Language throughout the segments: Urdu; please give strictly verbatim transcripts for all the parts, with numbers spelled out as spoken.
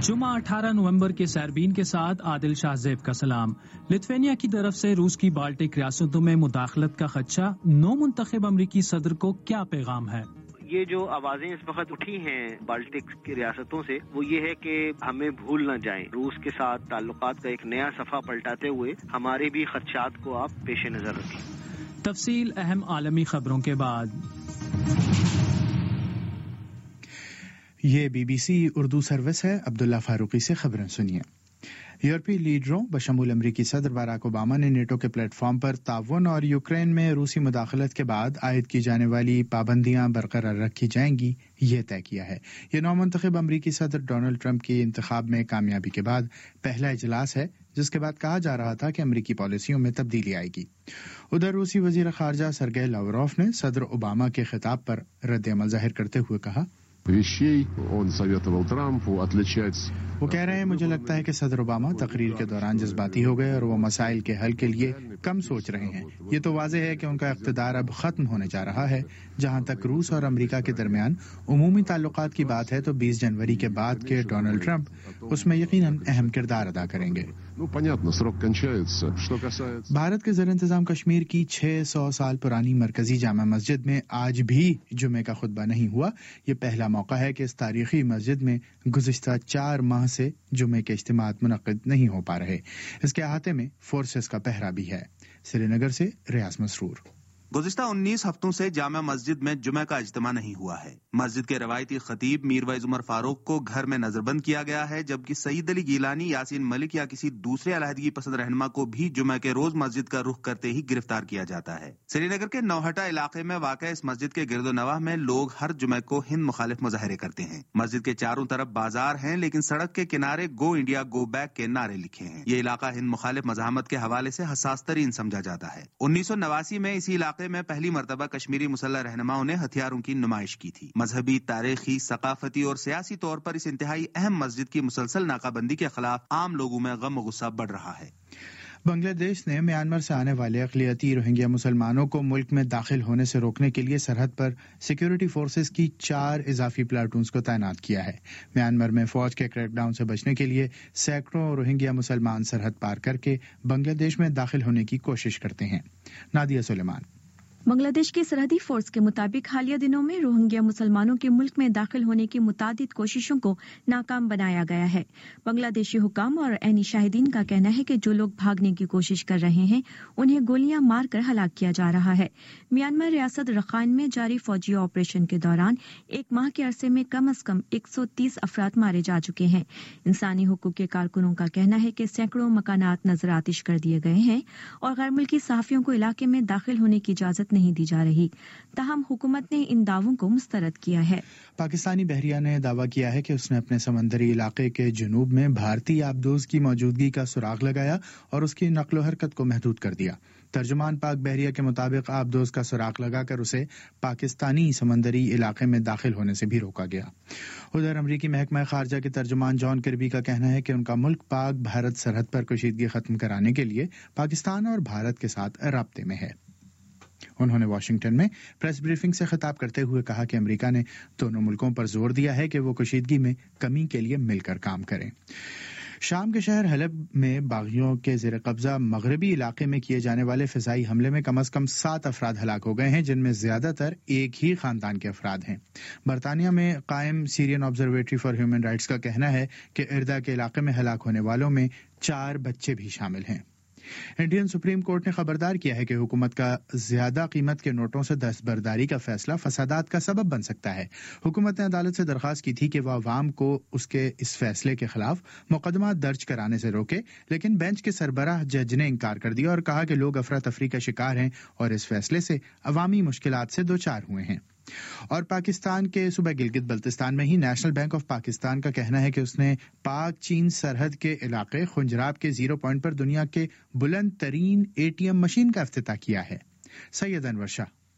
جمعہ اٹھارہ نومبر کے سائرین کے ساتھ عادل شاہ زیب کا سلام۔ لتوینیا کی طرف سے روس کی بالٹک ریاستوں میں مداخلت کا خدشہ، نو منتخب امریکی صدر کو کیا پیغام ہے؟ یہ جو آوازیں اس وقت اٹھی ہیں بالٹک کی ریاستوں سے، وہ یہ ہے کہ ہمیں بھول نہ جائیں، روس کے ساتھ تعلقات کا ایک نیا صفحہ پلٹاتے ہوئے ہمارے بھی خدشات کو آپ پیش نظر رکھیں۔ تفصیل اہم عالمی خبروں کے بعد۔ یہ B B C Urdu service ہے۔ عبداللہ فاروقی سے خبریں سنیے۔ یورپی لیڈروں بشمول امریکی صدر باراک اوباما نے نیٹو کے پلیٹ فارم پر تعاون اور یوکرین میں روسی مداخلت کے بعد عائد کی جانے والی پابندیاں برقرار رکھی جائیں گی، یہ طے کیا ہے۔ یہ نو منتخب امریکی صدر ڈونلڈ ٹرمپ کی انتخاب میں کامیابی کے بعد پہلا اجلاس ہے جس کے بعد کہا جا رہا تھا کہ امریکی پالیسیوں میں تبدیلی آئے گی۔ ادھر روسی وزیر خارجہ سرگئی لاوروف نے صدر اوباما کے خطاب پر رد عمل ظاہر کرتے ہوئے کہا، وہ کہہ رہے ہیں مجھے لگتا ہے کہ صدر اوباما تقریر کے دوران جذباتی ہو گئے اور وہ مسائل کے حل کے لیے کم سوچ رہے ہیں۔ یہ تو واضح ہے کہ ان کا اقتدار اب ختم ہونے جا رہا ہے۔ جہاں تک روس اور امریکہ کے درمیان عمومی تعلقات کی بات ہے تو بیس جنوری کے بعد کے ڈونلڈ ٹرمپ اس میں یقیناً اہم کردار ادا کریں گے۔ بھارت کے زیر انتظام کشمیر کی چھ سو سال پرانی مرکزی جامع مسجد میں آج بھی جمعے کا خطبہ نہیں ہوا۔ یہ پہلا موقع ہے کہ اس تاریخی مسجد میں گزشتہ چار ماہ سے جمعے کے اجتماعات منعقد نہیں ہو پا رہے۔ اس کے احاطے میں فورسز کا پہرا بھی ہے۔ سری نگر سے ریاض مسرور۔ گزشتہ انیس ہفتوں سے جامع مسجد میں جمعہ کا اجتماع نہیں ہوا ہے۔ مسجد کے روایتی خطیب میر وعظ عمر فاروق کو گھر میں نظر بند کیا گیا ہے، جبکہ سعید علی گیلانی، یاسین ملک یا کسی دوسرے علیحدگی پسند رہنما کو بھی جمعہ کے روز مسجد کا رخ کرتے ہی گرفتار کیا جاتا ہے۔ سری نگر کے نوہٹا علاقے میں واقع اس مسجد کے گرد و نواح میں لوگ ہر جمعہ کو ہند مخالف مظاہرے کرتے ہیں۔ مسجد کے چاروں طرف بازار ہیں، لیکن سڑک کے کنارے گو انڈیا گو بیک کے نعرے لکھے ہیں۔ یہ علاقہ ہند مخالف مزاحمت کے حوالے سے حساس ترین سمجھا جاتا ہے۔ انیس سو نواسی میں اسی علاقے میں پہلی مرتبہ کشمیری مسلح رہنماؤں نے ہتھیاروں کی نمائش کی تھی۔ مذہبی، تاریخی، ثقافتی اور سیاسی طور پر اس انتہائی اہم مسجد کی مسلسل ناکہ بندی کے خلاف عام لوگوں میں غم و غصہ بڑھ رہا ہے۔ بنگلہ دیش نے میانمار سے آنے والے اقلیتی روہنگیا مسلمانوں کو ملک میں داخل ہونے سے روکنے کے لیے سرحد پر سیکیورٹی فورسز کی چار اضافی پلاٹونز کو تعینات کیا ہے۔ میانمار میں فوج کے کریک ڈاؤن سے بچنے کے لیے سینکڑوں روہنگیا مسلمان سرحد پار کر کے بنگلہ دیش میں داخل ہونے کی کوشش کرتے ہیں۔ نادیہ سلیمان۔ بنگلہ دیش کی سرحدی فورس کے مطابق حالیہ دنوں میں روہنگیا مسلمانوں کے ملک میں داخل ہونے کی متعدد کوششوں کو ناکام بنایا گیا ہے۔ بنگلہ دیشی حکام اور عینی شاہدین کا کہنا ہے کہ جو لوگ بھاگنے کی کوشش کر رہے ہیں انہیں گولیاں مار کر ہلاک کیا جا رہا ہے۔ میانمار ریاست رخائن میں جاری فوجی آپریشن کے دوران ایک ماہ کے عرصے میں کم از کم ایک سو تیس افراد مارے جا چکے ہیں۔ انسانی حقوق کے کارکنوں کا کہنا ہے کہ سینکڑوں مکانات نظر آتش کر دیے گئے ہیں اور غیر ملکی صحافیوں کو علاقے میں داخل ہونے کی اجازت نہیں دی جا رہی۔ تاہم حکومت نے ان دعووں کو مسترد کیا ہے۔ پاکستانی بحریہ نے دعویٰ کیا ہے کہ اس نے اپنے سمندری علاقے کے جنوب میں بھارتی آبدوز کی موجودگی کا سراغ لگایا اور اس کی نقل و حرکت کو محدود کر دیا۔ ترجمان پاک بحریہ کے مطابق آبدوز کا سراغ لگا کر اسے پاکستانی سمندری علاقے میں داخل ہونے سے بھی روکا گیا۔ ادھر امریکی محکمہ خارجہ کے ترجمان جان کربی کا کہنا ہے کہ ان کا ملک پاک بھارت سرحد پر کشیدگی ختم کرانے کے لیے پاکستان اور بھارت کے ساتھ رابطے میں ہے۔ انہوں نے واشنگٹن میں پریس بریفنگ سے خطاب کرتے ہوئے کہا کہ امریکہ نے دونوں ملکوں پر زور دیا ہے کہ وہ کشیدگی میں کمی کے لیے مل کر کام کریں۔ شام کے شہر حلب میں باغیوں کے زیر قبضہ مغربی علاقے میں کیے جانے والے فضائی حملے میں کم از کم سات افراد ہلاک ہو گئے ہیں، جن میں زیادہ تر ایک ہی خاندان کے افراد ہیں۔ برطانیہ میں قائم Syrian observatory for human rights کا کہنا ہے کہ اردا کے علاقے میں ہلاک ہونے والوں میں چار بچے بھی شامل ہیں۔ انڈین سپریم کورٹ نے خبردار کیا ہے کہ حکومت کا زیادہ قیمت کے نوٹوں سے دستبرداری کا فیصلہ فسادات کا سبب بن سکتا ہے۔ حکومت نے عدالت سے درخواست کی تھی کہ وہ عوام کو اس کے اس فیصلے کے خلاف مقدمات درج کرانے سے روکے، لیکن بینچ کے سربراہ جج نے انکار کر دیا اور کہا کہ لوگ افراتفری کا شکار ہیں اور اس فیصلے سے عوامی مشکلات سے دوچار ہوئے ہیں۔ اور پاکستان کے صوبہ گلگت بلتستان میں ہی نیشنل بینک آف پاکستان کا کہنا ہے کہ اس نے پاک چین سرحد کے علاقے خنجراب کے زیرو پوائنٹ پر دنیا کے بلند ترین اے ٹی ایم مشین کا افتتاح کیا ہے۔ سید انور شاہ۔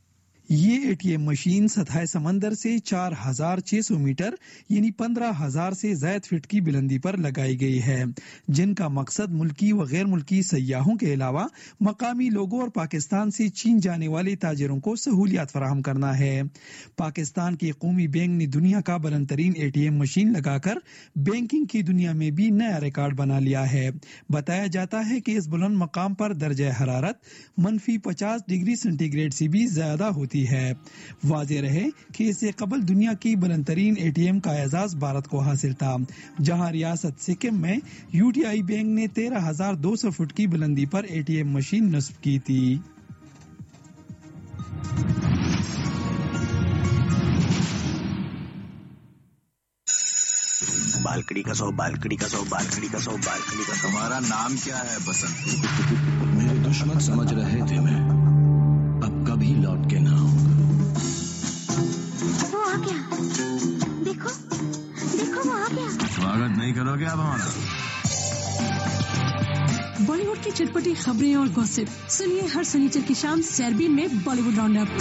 یہ اے ٹی ایم مشین سطح سمندر سے چار ہزار چھ سو میٹر یعنی پندرہ ہزار سے زائد فٹ کی بلندی پر لگائی گئی ہے، جن کا مقصد ملکی و غیر ملکی سیاحوں کے علاوہ مقامی لوگوں اور پاکستان سے چین جانے والے تاجروں کو سہولیات فراہم کرنا ہے۔ پاکستان کے قومی بینک نے دنیا کا بلند ترین اے ٹی ایم مشین لگا کر بینکنگ کی دنیا میں بھی نیا ریکارڈ بنا لیا ہے۔ بتایا جاتا ہے کہ اس بلند مقام پر درجہ حرارت منفی پچاس ڈگری سینٹی گریڈ سے بھی زیادہ ہوتی ہے۔ واضح رہے کہ اس سے قبل دنیا کی بلند ترین اے ٹی ایم کا اعزاز بھارت کو حاصل تھا، جہاں ریاست سکم میں یو ٹی آئی بینک نے تیرہ ہزار دو سو فٹ کی بلندی پر اے ٹی ایم مشین نصب کی تھی۔ بالکڑی کا سو بالکڑی کا سو بالکڑی کا سو بالکڑی کا سو۔ تمہارا نام کیا ہے بسنت؟ میرے دشمن سمجھ رہے تھے میں اب کبھی لوٹ کے نہ آؤں گا۔ وہ آ گیا، دیکھو دیکھو وہ آ گیا۔ سواگت نہیں کرو گے اب ہمارا؟ بالی ووڈ کی چٹپٹی خبریں اور گوسپ سنیے ہر سنیچر کی شام سیربین میں بالی ووڈ راؤنڈ اپ۔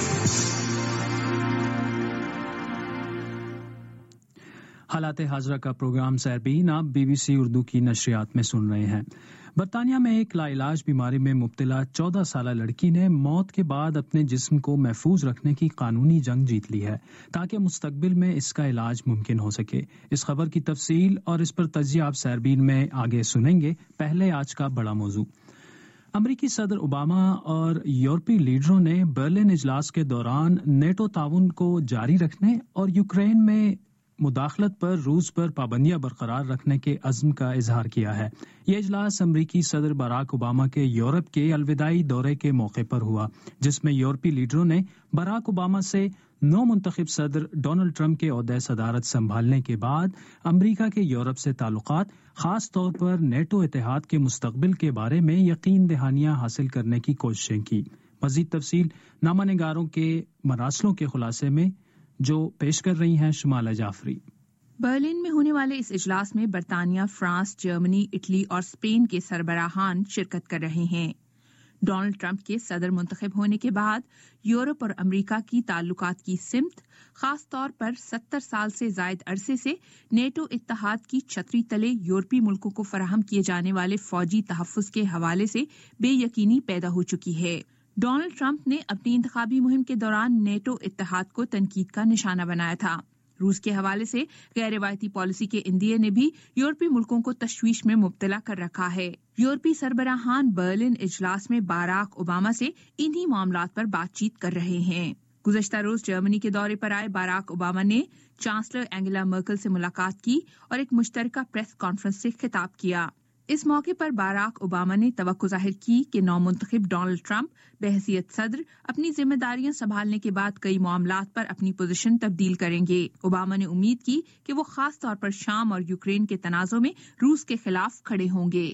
حالات حاضرہ کا پروگرام سیربین آپ بی بی سی اردو کی نشریات میں سن رہے ہیں۔ برطانیہ میں ایک لا علاج بیماری میں مبتلا چودہ سالہ لڑکی نے موت کے بعد اپنے جسم کو محفوظ رکھنے کی قانونی جنگ جیت لی ہے تاکہ مستقبل میں اس کا علاج ممکن ہو سکے۔ اس خبر کی تفصیل اور اس پر تجزیہ آپ سیربین میں آگے سنیں گے۔ پہلے آج کا بڑا موضوع۔ امریکی صدر اوباما اور یورپی لیڈروں نے برلن اجلاس کے دوران نیٹو تعاون کو جاری رکھنے اور یوکرین میں مداخلت پر روس پر پابندیاں برقرار رکھنے کے عزم کا اظہار کیا ہے۔ یہ اجلاس امریکی صدر باراک اوباما کے یورپ کے الوداعی دورے کے موقع پر ہوا، جس میں یورپی لیڈروں نے باراک اوباما سے نو منتخب صدر ڈونلڈ ٹرمپ کے عہدہ صدارت سنبھالنے کے بعد امریکہ کے یورپ سے تعلقات، خاص طور پر نیٹو اتحاد کے مستقبل کے بارے میں یقین دہانیاں حاصل کرنے کی کوششیں کی۔ مزید تفصیل نامہ نگاروں کے مراسلوں کے خلاصے میں جو پیش کر رہی ہیں شمالہ جعفری۔ برلن میں ہونے والے اس اجلاس میں برطانیہ، فرانس، جرمنی، اٹلی اور اسپین کے سربراہان شرکت کر رہے ہیں۔ ڈونلڈ ٹرمپ کے صدر منتخب ہونے کے بعد یورپ اور امریکہ کی تعلقات کی سمت، خاص طور پر ستر سال سے زائد عرصے سے نیٹو اتحاد کی چھتری تلے یورپی ملکوں کو فراہم کیے جانے والے فوجی تحفظ کے حوالے سے بے یقینی پیدا ہو چکی ہے۔ ڈونلڈ ٹرمپ نے اپنی انتخابی مہم کے دوران نیٹو اتحاد کو تنقید کا نشانہ بنایا تھا۔ روس کے حوالے سے غیر روایتی پالیسی کے اندیے نے بھی یورپی ملکوں کو تشویش میں مبتلا کر رکھا ہے۔ یورپی سربراہان برلن اجلاس میں باراک اوباما سے انہی معاملات پر بات چیت کر رہے ہیں۔ گزشتہ روز جرمنی کے دورے پر آئے باراک اوباما نے چانسلر اینگلا مرکل سے ملاقات کی اور ایک مشترکہ پریس کانفرنس سے خطاب کیا۔ اس موقع پر باراک اوباما نے توقع ظاہر کی کہ نو منتخب ڈونلڈ ٹرمپ بحیثیت صدر اپنی ذمہ داریاں سنبھالنے کے بعد کئی معاملات پر اپنی پوزیشن تبدیل کریں گے۔ اوباما نے امید کی کہ وہ خاص طور پر شام اور یوکرین کے تنازع میں روس کے خلاف کھڑے ہوں گے۔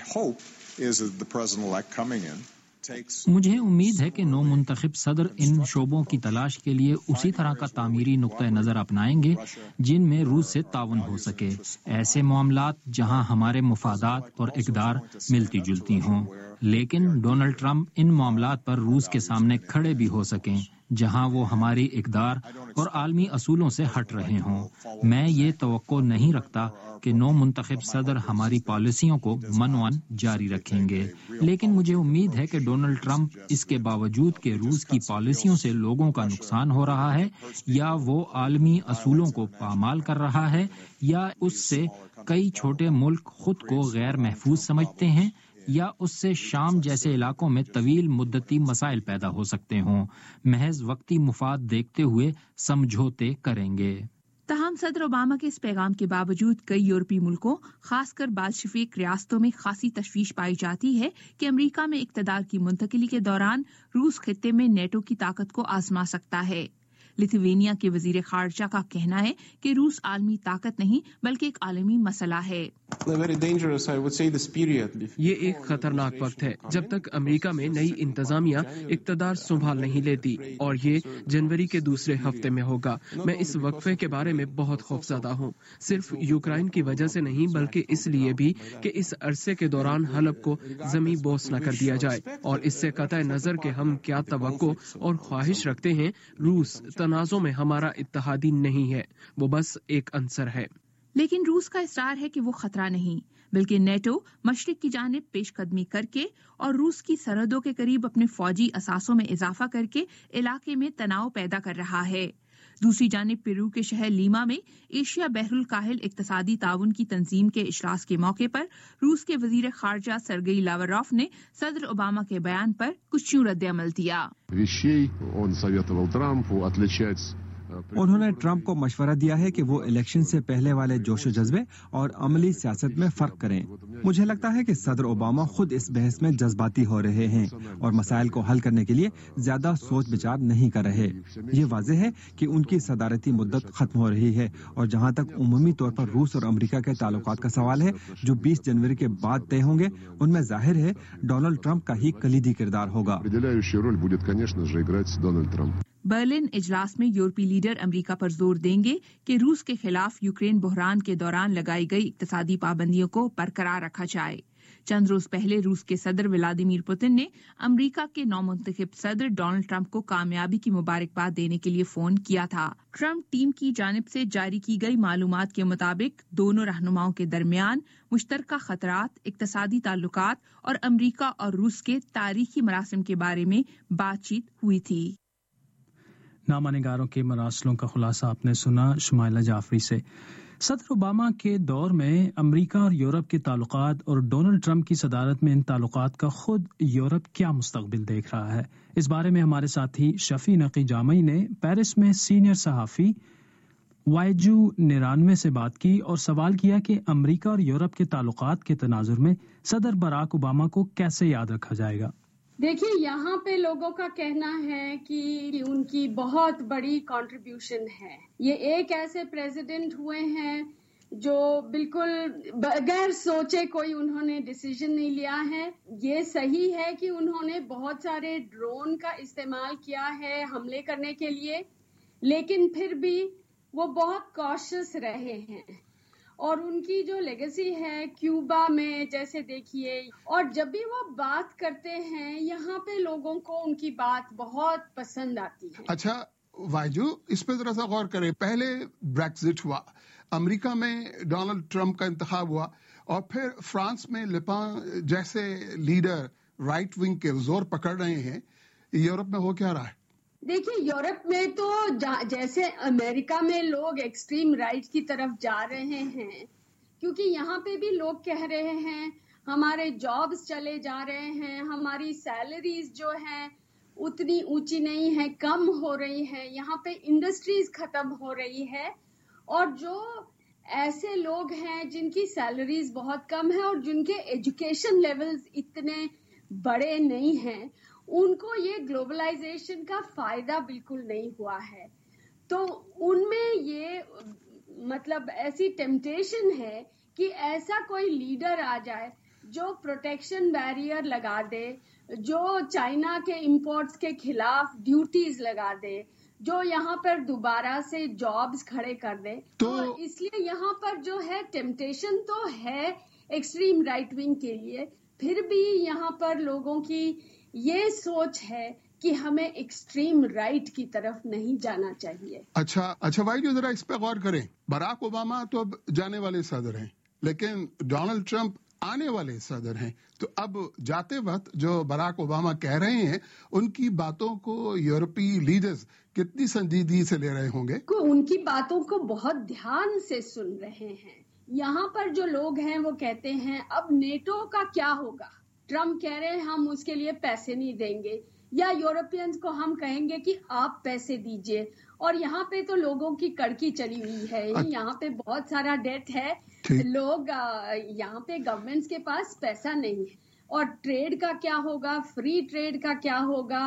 مجھے امید ہے کہ نو منتخب صدر ان شعبوں کی تلاش کے لیے اسی طرح کا تعمیری نقطہ نظر اپنائیں گے جن میں روس سے تعاون ہو سکے، ایسے معاملات جہاں ہمارے مفادات اور اقدار ملتی جلتی ہوں، لیکن ڈونلڈ ٹرمپ ان معاملات پر روس کے سامنے کھڑے بھی ہو سکیں جہاں وہ ہماری اقدار اور عالمی اصولوں سے ہٹ رہے ہوں۔ میں یہ توقع نہیں رکھتا کہ نو منتخب صدر ہماری پالیسیوں کو منوان جاری رکھیں گے، لیکن مجھے امید ہے کہ ڈونلڈ ٹرمپ اس کے باوجود کہ روس کی پالیسیوں سے لوگوں کا نقصان ہو رہا ہے یا وہ عالمی اصولوں کو پامال کر رہا ہے یا اس سے کئی چھوٹے ملک خود کو غیر محفوظ سمجھتے ہیں یا اس سے شام جیسے علاقوں میں طویل مدتی مسائل پیدا ہو سکتے ہوں، محض وقتی مفاد دیکھتے ہوئے سمجھوتے کریں گے۔ تاہم صدر اوباما کے اس پیغام کے باوجود کئی یورپی ملکوں، خاص کر بالشفیک ریاستوں میں خاصی تشویش پائی جاتی ہے کہ امریکہ میں اقتدار کی منتقلی کے دوران روس خطے میں نیٹو کی طاقت کو آزما سکتا ہے۔ लिथुवेनिया के वजीर खारजा का कहना है कि रूस आलमी ताकत नहीं बल्कि एक आलमी मसला है। ये एक खतरनाक वक्त है जब तक अमेरिका में नई इंतजामिया इक़्तिदार संभाल नहीं लेती, और ये जनवरी के दूसरे हफ्ते में होगा। मैं इस वक्फे के बारे में बहुत खौफजदा हूँ, सिर्फ यूक्रेन की वजह से नहीं बल्कि इसलिए भी कि इस अरसे के दौरान हलब को जमी बोस न कर दिया जाए, और इससे कतई नजर के हम क्या तवक्को और ख्वाहिश रखते हैं। रूस तनाज़ों में हमारा इत्तेहादी नहीं है, वो बस एक अंसर है। लेकिन रूस का इसरार है कि वो खतरा नहीं बल्कि नेटो मशरिक की जानिब पेशकदमी करके और रूस की सरहदों के करीब अपने फौजी असासों में इजाफा करके इलाके में तनाव पैदा कर रहा है। दूसरी जानिब पेरू के शहर लीमा में एशिया बहरुल काहिल इक्तसादी ताउन की तंजीम के इजलास के मौके पर रूस के वजीर खारजा सर्गेई लावरोफ ने सदर ओबामा के बयान पर कुछ यूं रद्द अमल दिया। उन्होंने ट्रंप को मशवरा दिया है कि वो इलेक्शन से पहले वाले जोशो जज्बे और अमली सियासत में फर्क करें। मुझे लगता है कि सदर ओबामा खुद इस बहस में जज्बाती हो रहे हैं और मसाइल को हल करने के लिए ज्यादा सोच विचार नहीं कर रहे। ये वाज़ेह है कि उनकी सदारती मुद्दत खत्म हो रही है, और जहाँ तक उमूमी तौर पर रूस और अमेरिका के ताल्लुकात का सवाल है जो बीस जनवरी के बाद तय होंगे, उनमें जाहिर है डोनाल्ड ट्रंप का ही कलीदी किरदार होगा। बर्लिन इजलास में यूरोपीय लीडर अमेरिका पर जोर देंगे कि रूस के खिलाफ यूक्रेन बहरान के दौरान लगाई गई इक्तसादी पाबंदियों को बरकरार रखा जाए। चंद रोज पहले रूस के सदर व्लादिमीर पुतिन ने अमेरिका के नौमुंतखब सदर डोनाल्ड ट्रंप को कामयाबी की मुबारकबाद देने के लिए फोन किया था। ट्रंप टीम की जानिब से जारी की गई मालूमात के मुताबिक दोनों रहनुमाओं के दरमियान मुश्तरका खतरात, इक्तसादी ताल्लुकात और अमेरिका और रूस के तारीखी मरासिम के बारे में बातचीत हुई थी। नामा निगारों के मरासलों का खुलासा आपने सुना शुमाइला जाफरी से। सदर ओबामा के दौर में अमेरिका और यूरोप के ताल्लुकात और डोनाल्ड ट्रंप की सदारत में इन ताल्लुकात का खुद यूरोप क्या मुस्तकबिल देख रहा है, इस बारे में हमारे साथी शफी नकी जामई ने पेरिस में सीनियर सहाफ़ी वाइजू निरानवे से बात की और सवाल किया कि अमेरिका और यूरोप के ताल्लुकात के तनाजुर में सदर बराक ओबामा को कैसे याद रखा जाएगा। देखिए, यहाँ पे लोगों का कहना है कि उनकी बहुत बड़ी कंट्रीब्यूशन है। ये एक ऐसे प्रेसिडेंट हुए हैं जो बिल्कुल बगैर सोचे कोई उन्होंने डिसीजन नहीं लिया है। ये सही है कि उन्होंने बहुत सारे ड्रोन का इस्तेमाल किया है हमले करने के लिए, लेकिन फिर भी वो बहुत कॉशियस रहे हैं। और उनकी जो लेगेसी है क्यूबा में जैसे देखिए, और जब भी वो बात करते हैं यहाँ पे लोगों को उनकी बात बहुत पसंद आती है। अच्छा वाइजू, इस पे जरा सा गौर करें। पहले ब्रेक्जिट हुआ, अमेरिका में डोनाल्ड ट्रंप का इंतखाब हुआ, और फिर फ्रांस में लेपेन जैसे लीडर राइट विंग के जोर पकड़ रहे हैं। यूरोप में हो क्या रहा है? देखिए, यूरोप में तो जैसे अमेरिका में लोग एक्सट्रीम राइट की तरफ जा रहे हैं, क्योंकि यहाँ पे भी लोग कह रहे हैं हमारे जॉब्स चले जा रहे हैं, हमारी सैलरीज जो हैं उतनी ऊंची नहीं है, कम हो रही है, यहाँ पे इंडस्ट्रीज खत्म हो रही है। और जो ऐसे लोग हैं जिनकी सैलरीज बहुत कम है और जिनके एजुकेशन लेवल्स इतने बड़े नहीं हैं, उनको ये ग्लोबलाइजेशन का फायदा बिल्कुल नहीं हुआ है। तो उनमें ये मतलब ऐसी टेम्पटेशन है कि ऐसा कोई लीडर आ जाए जो प्रोटेक्शन बैरियर लगा दे, जो चाइना के इंपोर्ट्स के खिलाफ ड्यूटीज लगा दे, जो यहाँ पर दोबारा से जॉब्स खड़े कर दे। तो, तो इसलिए यहाँ पर जो है टेम्पटेशन तो है एक्सट्रीम राइट विंग के लिए, फिर भी यहाँ पर लोगों की ये सोच है कि हमें एक्सट्रीम राइट की तरफ नहीं जाना चाहिए। अच्छा अच्छा भाई, जो जरा इस पे गौर करें। बराक ओबामा तो अब जाने वाले सदर हैं, लेकिन डोनाल्ड ट्रंप आने वाले सदर हैं। तो अब जाते वक्त जो बराक ओबामा कह रहे हैं, उनकी बातों को यूरोपीय लीडर्स कितनी संजीदगी से ले रहे होंगे? उनकी बातों को बहुत ध्यान से सुन रहे हैं। यहाँ पर जो लोग हैं वो कहते हैं अब नेटो का क्या होगा। ट्रम्प कह रहे हैं हम उसके लिए पैसे नहीं देंगे, या यूरोपियंस को हम कहेंगे कि आप पैसे दीजिए। और यहाँ पे तो लोगों की कड़की चली हुई है, यहाँ पे बहुत सारा डेट है, लोग यहाँ पे गवर्नमेंट्स के पास पैसा नहीं है। और ट्रेड का क्या होगा, फ्री ट्रेड का क्या होगा,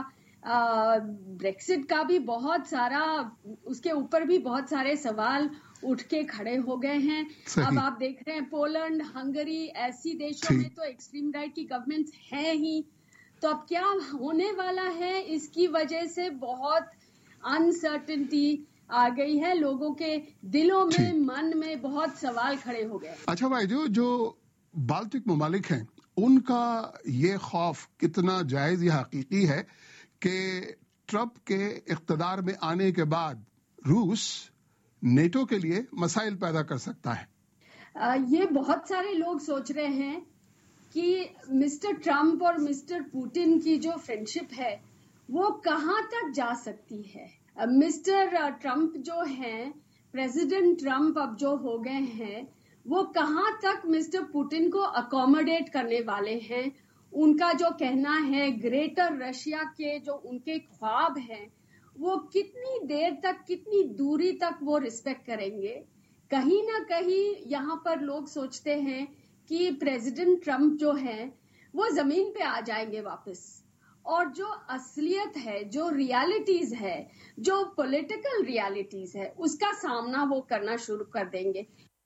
ब्रेक्सिट का भी बहुत सारा, उसके ऊपर भी बहुत सारे सवाल उठ के खड़े हो गए हैं। अब आप देख रहे हैं पोलैंड, हंगरी, ऐसी देशों में तो एक्सट्रीम राइट की गवर्नमेंट्स हैं ही। तो अब क्या होने वाला है, इसकी वजह से बहुत अनसर्टेनिटी आ गई है, लोगों के दिलों में, मन में बहुत सवाल खड़े हो गए। अच्छा भाई, जो जो बाल्टिक ममालिक हैं उनका ये खौफ कितना जायज या हकीकी है कि ट्रंप के इख्तिदार में आने के बाद रूस नेटो के लिए मसाइल पैदा कर सकता है? आ, ये बहुत सारे लोग सोच रहे हैं कि मिस्टर ट्रंप और मिस्टर पुतिन की जो फ्रेंडशिप है वो कहाँ तक जा सकती है। मिस्टर ट्रंप जो हैं, प्रेसिडेंट ट्रंप अब जो हो गए हैं, वो कहाँ तक मिस्टर पुतिन को अकोमोडेट करने वाले हैं। उनका जो कहना है ग्रेटर रशिया के जो उनके ख्वाब हैं, वो कितनी देर तक, कितनी दूरी तक वो रिस्पेक्ट करेंगे। कहीं ना कहीं यहाँ पर लोग सोचते हैं कि प्रेसिडेंट ट्रंप जो हैं वो जमीन पे आ जाएंगे वापस, और जो असलियत है, जो रियलिटीज है, जो पॉलिटिकल रियलिटीज है, उसका सामना वो करना शुरू कर देंगे।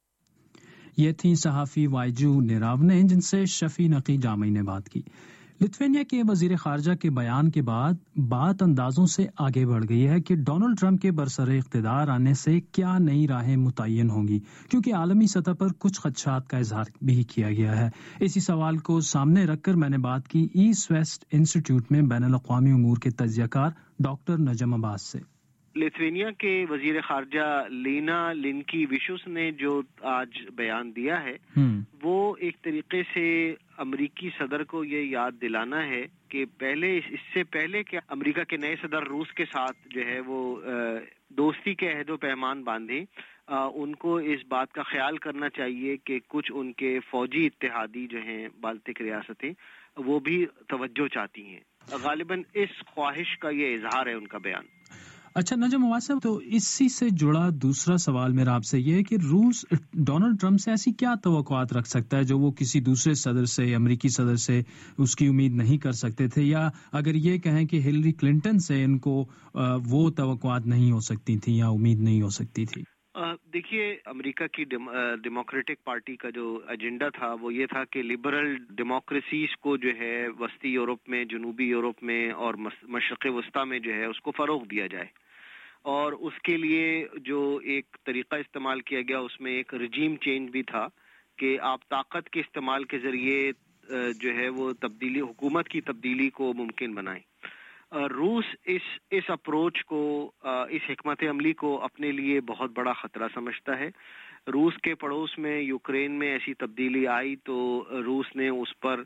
ये थी सहाफी वाइजू निरावने, जिनसे शफी नकी जामी ने बात की। लिथुआनिया के वजीर खारजा के बयान के बाद बात अंदाजों से आगे बढ़ गई है कि डोनाल्ड ट्रंप के बरसरे इख्तिदार आने से क्या नई राहें मुतय्यन होंगी, क्योंकि आलमी सतह पर कुछ खदशात का इजहार भी किया गया है। इसी सवाल को सामने रखकर मैंने बात की ईस्ट वेस्ट इंस्टीट्यूट में बैनुल-अक़वामी उमूर के तज्ज़ियाकार डॉक्टर नजम अब्बास से। लिथुआनिया के वजीर खारजा लीना लिनकीविचुस ने जो आज बयान दिया है वो एक तरीके से अमेरिकी सदर को ये याद दिलाना है कि पहले, इससे पहले कि अमेरिका के नए सदर रूस के साथ जो है वो दोस्ती के अहद पैमान बांधे, उनको इस बात का ख्याल करना चाहिए कि कुछ उनके फौजी इत्तेहादी जो हैं बाल्टिक रियासतें, वो भी तवज्जो चाहती हैं। गालिबन इस ख्वाहिश का ये इजहार है उनका बयान। अच्छा नजम अब्बास साहब, तो इसी से जुड़ा दूसरा सवाल मेरा आपसे ये है कि रूस डोनाल्ड ट्रंप से ऐसी क्या तवक्कुआत रख सकता है जो वो किसी दूसरे सदर से, अमेरिकी सदर से उसकी उम्मीद नहीं कर सकते थे, या अगर ये कहें कि हिलरी क्लिंटन से इनको वो तवक्कुआत नहीं हो सकती थी या उम्मीद नहीं हो सकती थी? देखिए, अमेरिका की डेमोक्रेटिक पार्टी का जो एजेंडा था वो ये था कि लिबरल डेमोक्रेसीज को जो है वस्ती यूरोप में, जनूबी यूरोप में और मशरक़ वस्ता में जो है उसको फ़रोग़ दिया जाए, और उसके लिए जो एक तरीका इस्तेमाल किया गया उसमें एक रजीम चेंज भी था कि आप ताकत के इस्तेमाल के ज़रिए जो है वो तब्दीली, हुकूमत की तब्दीली को मुमकिन बनाएं। रूस इस इस अप्रोच को, इस हिकमत अमली को अपने लिए बहुत बड़ा खतरा समझता है। रूस के पड़ोस में यूक्रेन में ऐसी तब्दीली आई तो रूस ने उस पर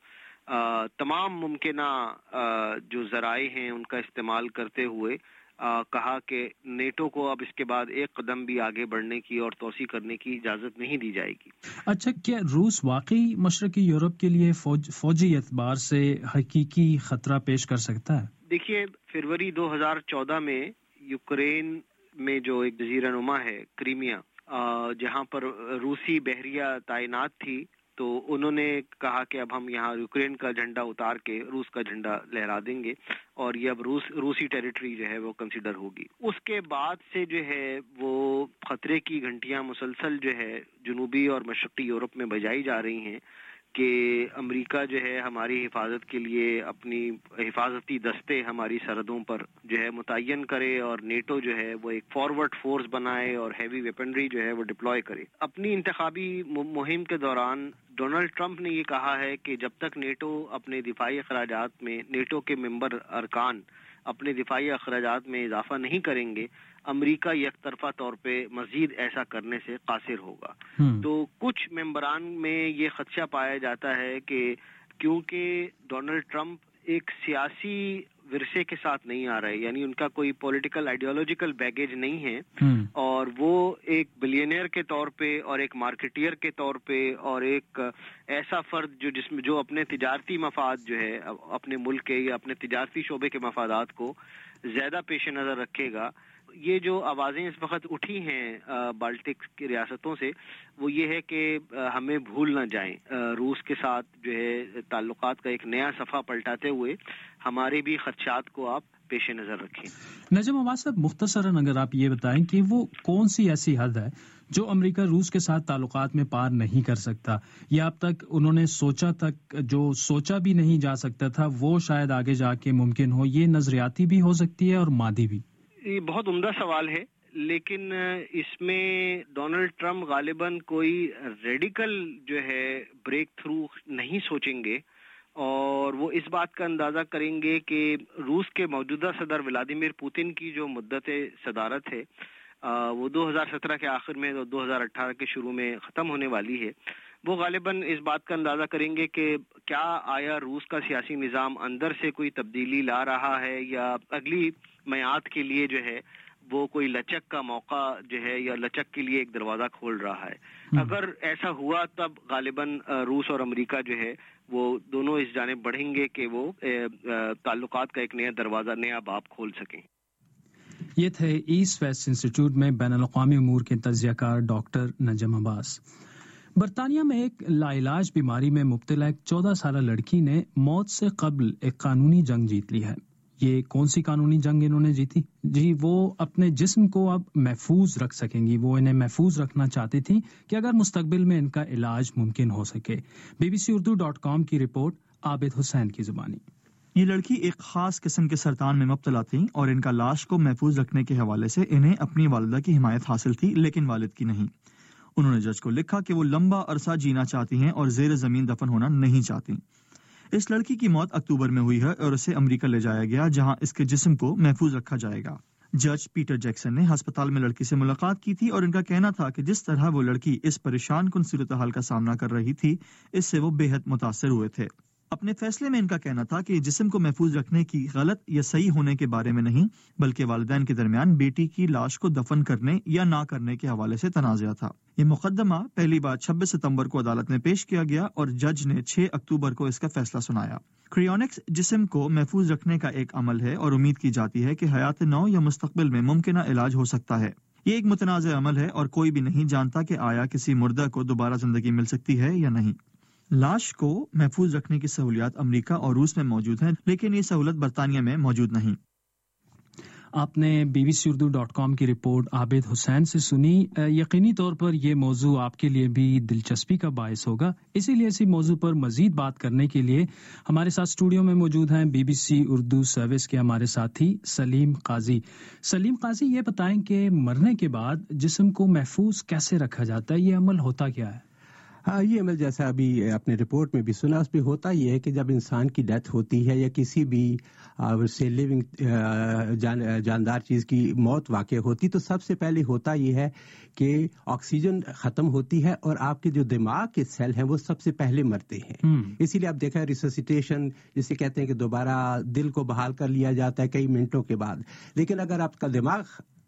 तमाम मुमकिना जो ज़राए हैं उनका इस्तेमाल करते हुए आ, कहा कि नेटो को अब इसके बाद एक कदम भी आगे बढ़ने की और तोसी करने की इजाजत नहीं दी जाएगी। अच्छा, क्या रूस वाकई मशरकी यूरोप के लिए फौज, फौजी एतबार से हकीकी खतरा पेश कर सकता है? देखिए, फरवरी दो हज़ार चौदह में यूक्रेन में जो एक जजीरानुमा है क्रीमिया, जहां पर रूसी बहरिया तैनात थी, तो उन्होंने कहा कि अब हम यहाँ यूक्रेन का झंडा उतार के रूस का झंडा लहरा देंगे और ये अब रूस रूसी टेरिटरी जो है वो कंसिडर होगी। उसके बाद से जो है वो खतरे की घंटियां मुसलसल जो है जनूबी और मशरकी यूरोप में बजाई जा रही हैं कि अमेरिका जो है हमारी हिफाजत के लिए अपनी हिफाजती दस्ते हमारी सरहदों पर जो है मुतय्यन करे और नेटो जो है वो एक फॉरवर्ड फोर्स बनाए और हैवी वेपनरी जो है वो डिप्लॉय करे। अपनी इंतखाबी मुहिम के दौरान डोनाल्ड ट्रंप ने ये कहा है कि जब तक नेटो अपने दिफाई अखराजात में, नेटो के मेंबर अरकान अपने दिफाई अखराजात में इजाफा नहीं करेंगे, अमेरिका यकतरफा तौर पे मजीद ऐसा करने से कासिर होगा। तो कुछ मेंबरान में ये खदशा पाया जाता है कि क्योंकि डोनाल्ड ट्रंप एक सियासी विरसे के साथ नहीं आ रहे, यानी उनका कोई पॉलिटिकल आइडियोलॉजिकल बैगेज नहीं है और वो एक बिलियनियर के तौर पे और एक मार्केटियर के तौर पे और एक ऐसा फर्द जो जिसमें जो अपने तिजारती मफाद जो है अपने मुल्क के या अपने तिजारती शोबे के मफादात को ज्यादा पेश नजर रखेगा। ये जो आवाजें इस वक्त उठी हैं बाल्टिक की रियासतों से, वो ये है कि हमें भूल ना जाएं, रूस के साथ जो है ताल्लुकात का एक नया सफ़ा पलटाते हुए हमारे भी खदशात को आप پیش نظر رکھیں. نجم عباس صاحب، مختصراً اگر آپ یہ بتائیں کہ وہ کون سی ایسی حد ہے جو امریکہ روس کے ساتھ تعلقات میں پار نہیں کر سکتا، یا اب تک انہوں نے سوچا تک جو سوچا بھی نہیں جا سکتا تھا وہ شاید آگے جا کے ممکن ہو؟ یہ نظریاتی بھی ہو سکتی ہے اور مادی بھی. یہ بہت عمدہ سوال ہے، لیکن اس میں ڈونلڈ ٹرمپ غالباً کوئی ریڈیکل جو ہے بریک تھرو نہیں سوچیں گے، اور وہ اس بات کا اندازہ کریں گے کہ روس کے موجودہ صدر ولادیمیر پوتن کی جو مدت صدارت ہے وہ دو ہزار سترہ کے آخر میں اور دو ہزار اٹھارہ کے شروع میں ختم ہونے والی ہے. وہ غالباً اس بات کا اندازہ کریں گے کہ کیا آیا روس کا سیاسی نظام اندر سے کوئی تبدیلی لا رہا ہے، یا اگلی میعاد کے لیے جو ہے وہ کوئی لچک کا موقع جو ہے یا لچک کے لیے ایک دروازہ کھول رہا ہے. اگر ایسا ہوا تب غالباً روس اور امریکہ جو ہے وہ دونوں اس جانب بڑھیں گے کہ وہ تعلقات کا ایک نیا دروازہ، نیا باب کھول سکیں. یہ تھے ایسٹ ویسٹ انسٹیٹیوٹ میں بین الاقوامی امور کے تجزیہ کار ڈاکٹر نجم عباس. برطانیہ میں ایک لاعلاج بیماری میں مبتلا ایک چودہ سالہ لڑکی نے موت سے قبل ایک قانونی جنگ جیت لی ہے. یہ کون سی قانونی جنگ انہوں نے جیتی؟ جی، وہ اپنے جسم کو اب محفوظ رکھ سکیں گی. وہ انہیں محفوظ رکھنا چاہتی تھی کہ اگر مستقبل میں ان کا علاج ممکن ہو سکے. B B C Urdu dot com کی رپورٹ، عابد حسین کی زبانی. یہ لڑکی ایک خاص قسم کے سرطان میں مبتلا تھی اور ان کا لاش کو محفوظ رکھنے کے حوالے سے انہیں اپنی والدہ کی حمایت حاصل تھی، لیکن والد کی نہیں. انہوں نے جج کو لکھا کہ وہ لمبا عرصہ جینا چاہتی ہیں اور زیر زمین دفن ہونا نہیں چاہتی. اس لڑکی کی موت اکتوبر میں ہوئی ہے اور اسے امریکہ لے جایا گیا، جہاں اس کے جسم کو محفوظ رکھا جائے گا. جج پیٹر جیکسن نے ہسپتال میں لڑکی سے ملاقات کی تھی اور ان کا کہنا تھا کہ جس طرح وہ لڑکی اس پریشان کن صورتحال کا سامنا کر رہی تھی، اس سے وہ بے حد متاثر ہوئے تھے. اپنے فیصلے میں ان کا کہنا تھا کہ جسم کو محفوظ رکھنے کی غلط یا صحیح ہونے کے بارے میں نہیں، بلکہ والدین کے درمیان بیٹی کی لاش کو دفن کرنے یا نہ کرنے کے حوالے سے تنازع تھا. یہ مقدمہ پہلی بار چھبیس ستمبر کو عدالت میں پیش کیا گیا اور جج نے چھ اکتوبر کو اس کا فیصلہ سنایا. کریونکس جسم کو محفوظ رکھنے کا ایک عمل ہے اور امید کی جاتی ہے کہ حیات نو یا مستقبل میں ممکنہ علاج ہو سکتا ہے. یہ ایک متنازع عمل ہے اور کوئی بھی نہیں جانتا کہ آیا کسی مردہ کو دوبارہ زندگی مل سکتی ہے یا نہیں. لاش کو محفوظ رکھنے کی سہولیات امریکہ اور روس میں موجود ہیں، لیکن یہ سہولت برطانیہ میں موجود نہیں. آپ نے B B C Urdu dot com کی رپورٹ عابد حسین سے سنی. یقینی طور پر یہ موضوع آپ کے لیے بھی دلچسپی کا باعث ہوگا، اسی لیے اسی موضوع پر مزید بات کرنے کے لیے ہمارے ساتھ اسٹوڈیو میں موجود ہیں B B C Urdu service کے ہمارے ساتھی سلیم قاضی. سلیم قاضی، یہ بتائیں کہ مرنے کے بعد جسم کو محفوظ کیسے رکھا جاتا ہے؟ یہ عمل ہوتا کیا ہے؟ ہاں، یہ عمل جیسا ابھی اپنے رپورٹ میں بھی سنا، اس میں ہوتا یہ ہے کہ جب انسان کی ڈیتھ ہوتی ہے یا کسی بھی سے لیونگ جان جاندار چیز کی موت واقع ہوتی، تو سب سے پہلے ہوتا یہ ہے کہ آکسیجن ختم ہوتی ہے اور آپ کے جو دماغ کے سیل ہیں وہ سب سے پہلے مرتے ہیں. اسی لیے آپ دیکھیں ریسسیٹیشن جسے کہتے ہیں کہ دوبارہ دل کو بحال کر لیا جاتا ہے کئی منٹوں کے بعد. لیکن اگر آپ کا دماغ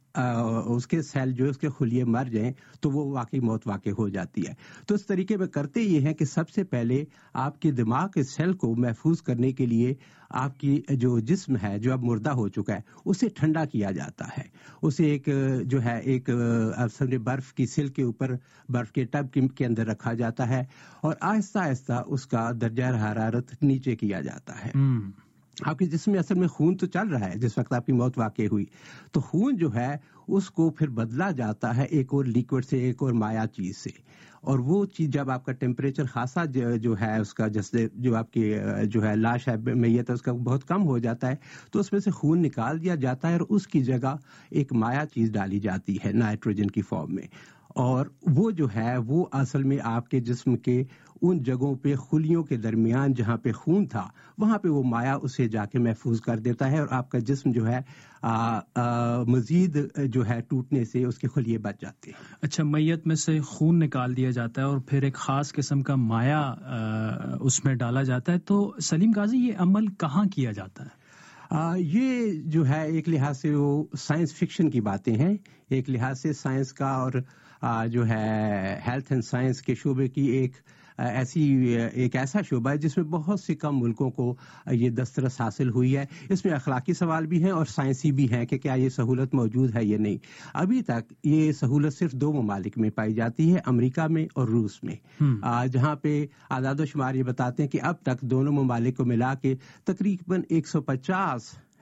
اس کے سیل جو اس کے خلیے مر جائیں تو وہ واقعی موت واقع ہو جاتی ہے. تو اس طریقے میں کرتے یہ ہیں کہ سب سے پہلے آپ کے دماغ کے سیل کو محفوظ کرنے کے لیے آپ کی جو جسم ہے جو اب مردہ ہو چکا ہے اسے ٹھنڈا کیا جاتا ہے. اسے ایک جو ہے ایک سمجھے برف کی سل کے اوپر برف کے ٹب کے اندر رکھا جاتا ہے اور آہستہ آہستہ اس کا درجہ حرارت نیچے کیا جاتا ہے. آپ کے جسم میں اصل میں خون تو چل رہا ہے جس وقت آپ کی موت واقع ہوئی، تو خون جو ہے اس کو پھر بدلا جاتا ہے ایک اور لیکوڈ سے، ایک اور مایا چیز سے. اور وہ چیز جب آپ کا ٹیمپریچر خاصا جو ہے اس کا جیسے جو آپ کی جو ہے لاش ہے میت ہے اس کا بہت کم ہو جاتا ہے، تو اس میں سے خون نکال دیا جاتا ہے اور اس کی جگہ ایک مایا چیز ڈالی جاتی ہے نائٹروجن کی فارم میں. اور وہ جو ہے وہ اصل میں آپ کے جسم کے ان جگہوں پہ خلیوں کے درمیان جہاں پہ خون تھا وہاں پہ وہ مایا اسے جا کے محفوظ کر دیتا ہے اور آپ کا جسم جو ہے آ, آ, مزید جو ہے ٹوٹنے سے اس کے خلیے بچ جاتے ہیں. اچھا، میت میں سے خون نکال دیا جاتا ہے اور پھر ایک خاص قسم کا مایا آ, اس میں ڈالا جاتا ہے. تو سلیم قاضی، یہ عمل کہاں کیا جاتا ہے؟ آ, یہ جو ہے ایک لحاظ سے وہ سائنس فکشن کی باتیں ہیں، ایک لحاظ سے سائنس کا اور آ, جو ہے ہیلتھ اینڈ سائنس کے شعبے کی ایک ایسی ایک ایسا شعبہ ہے جس میں بہت سے کم ملکوں کو یہ دسترس حاصل ہوئی ہے. اس میں اخلاقی سوال بھی ہیں اور سائنسی بھی ہیں کہ کیا یہ سہولت موجود ہے یا نہیں. ابھی تک یہ سہولت صرف دو ممالک میں پائی جاتی ہے، امریکہ میں اور روس میں، جہاں پہ اعداد و شمار یہ بتاتے ہیں کہ اب تک دونوں ممالک کو ملا کے تقریباً ایک سو پچاس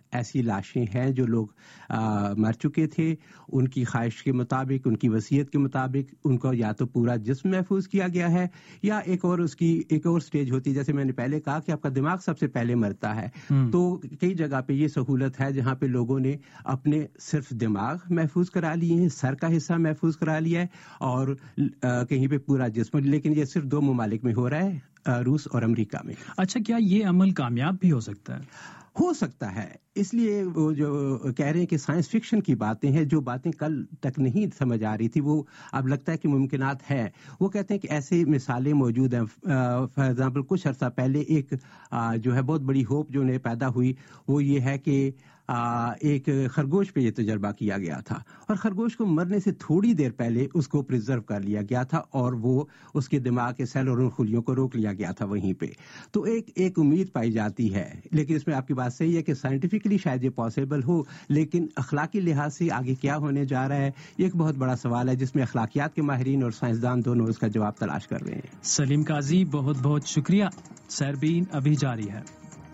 ایسی لاشیں ہیں جو لوگ مر چکے تھے، ان کی خواہش کے مطابق، ان کی وصیت کے مطابق ان کو یا تو پورا جسم محفوظ کیا گیا ہے، یا ایک اور اس کی ایک اور سٹیج ہوتی ہے، جیسے میں نے پہلے کہا کہ آپ کا دماغ سب سے پہلے مرتا ہے، تو کئی جگہ پہ یہ سہولت ہے جہاں پہ لوگوں نے اپنے صرف دماغ محفوظ کرا لیے ہیں، سر کا حصہ محفوظ کرا لیا ہے، اور کہیں پہ پورا جسم. لیکن یہ صرف دو ممالک میں ہو رہا ہے، روس اور امریکہ میں. اچھا، کیا یہ عمل کامیاب بھی ہو سکتا ہے؟ ہو سکتا ہے. اس لیے وہ جو کہہ رہے ہیں کہ سائنس فکشن کی باتیں ہیں، جو باتیں کل تک نہیں سمجھ آ رہی تھی وہ اب لگتا ہے کہ ممکنات ہیں. وہ کہتے ہیں کہ ایسے مثالیں موجود ہیں. فار ایگزامپل کچھ عرصہ پہلے ایک جو ہے بہت بڑی ہوپ جو انہیں پیدا ہوئی، وہ یہ ہے کہ ایک خرگوش پہ یہ تجربہ کیا گیا تھا، اور خرگوش کو مرنے سے تھوڑی دیر پہلے اس کو پریزرو کر لیا گیا تھا، اور وہ اس کے دماغ کے سیل اور ان خلیوں کو روک لیا گیا تھا وہیں پہ. تو ایک ایک امید پائی جاتی ہے. لیکن اس میں آپ کی بات صحیح ہے کہ سائنٹیفکلی شاید یہ پاسبل ہو، لیکن اخلاقی لحاظ سے آگے کیا ہونے جا رہا ہے یہ ایک بہت بڑا سوال ہے، جس میں اخلاقیات کے ماہرین اور سائنسدان دونوں اس کا جواب تلاش کر رہے ہیں. سلیم قاضی، بہت بہت شکریہ. سیربین ابھی جاری ہے.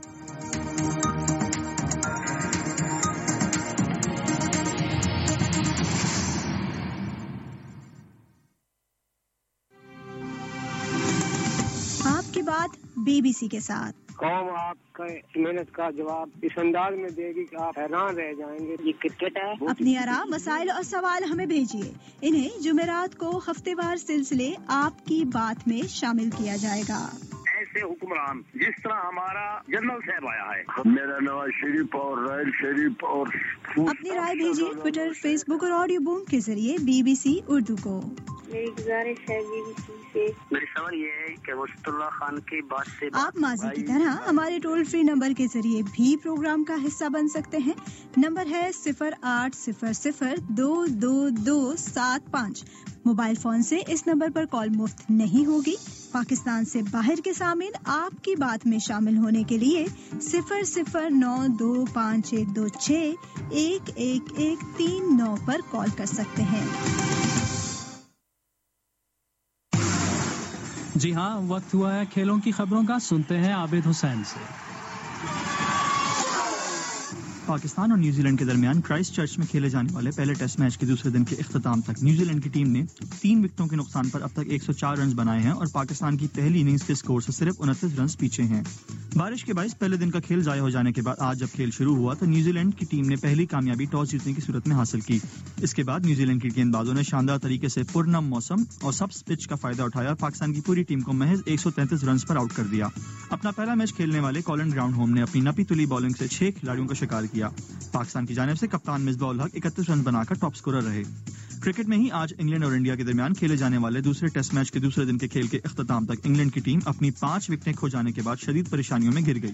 بی بی سی کے ساتھ قوم آپ کا محنت کا جواب اس انداز میں دے گی کہ آپ حیران رہ جائیں گے. یہ کرکٹ ہے. اپنی آراء، مسائل اور سوال ہمیں بھیجیے. انہیں جمعرات کو ہفتے وار سلسلے آپ کی بات میں شامل کیا جائے گا. ایسے حکمران جس طرح ہمارا جنرل صاحب آیا ہے. میرا نواز شریف اور رائل شریف اور اپنی رائے بھیجیے ٹویٹر، فیس بک اور آڈیو بوم کے ذریعے بی بی سی اردو کو. میری گزارش ہے بی بی سی سے، میری سوال یہ ہے کہ وسط اللہ خان کی بات سے آپ ماضی کی طرح ہمارے ٹول فری نمبر کے ذریعے بھی پروگرام کا حصہ بن سکتے ہیں. نمبر ہے صفر آٹھ صفر صفر دو دو دو سات پانچ. موبائل فون سے اس نمبر پر کال مفت نہیں ہوگی. پاکستان سے باہر کے سامعین آپ کی بات میں شامل ہونے کے لیے صفر صفر نو دو پانچ ایک دو چھ ایک ایک ایک تین نو پر کال کر سکتے ہیں. جی ہاں، وقت ہوا ہے کھیلوں کی خبروں کا. سنتے ہیں عابد حسین سے. پاکستان اور نیوزی لینڈ کے درمیان کرائسٹ چرچ میں کھیلے جانے والے پہلے ٹیسٹ میچ کے دوسرے دن کے اختتام تک نیوزی لینڈ کی ٹیم نے تین وکٹوں کے نقصان پر اب تک ایک سو چار رنز بنائے ہیں اور پاکستان کی پہلی اننگز کے سکور سے صرف انتیس رنز پیچھے ہیں. بارش کے باعث پہلے دن کا کھیل ضائع ہو جانے کے بعد آج جب کھیل شروع ہوا تو نیوزی لینڈ کی ٹیم نے پہلی کامیابی ٹاس جیتنے کی صورت میں حاصل کی. اس کے بعد نیوزی لینڈ کی گیندبازوں نے شاندار طریقے سے پرنم موسم اور سبز پچ کا فائدہ اٹھایا اور پاکستان کی پوری ٹیم کو محض ایک سو تینتیس رنز پر آؤٹ کر دیا. اپنا پہلا میچ کھیلنے والے کولن گراؤنڈ ہوم نے اپنی نپی تلی بالنگ سے چھ کھلاڑیوں کا شکار کیا. پاکستان کی جانب سے کپتان مصباح الحق اکتیس رن بنا کر ٹاپ اسکورر رہے. کرکٹ میں ہی آج انگلینڈ اور انڈیا کے درمیان کھیلے جانے والے دوسرے ٹیسٹ میچ کے دوسرے دن کے کھیل کے اختتام تک انگلینڈ کی ٹیم اپنی پانچ وکٹیں کھو جانے کے بعد شدید پریشانیوں میں گر گئی.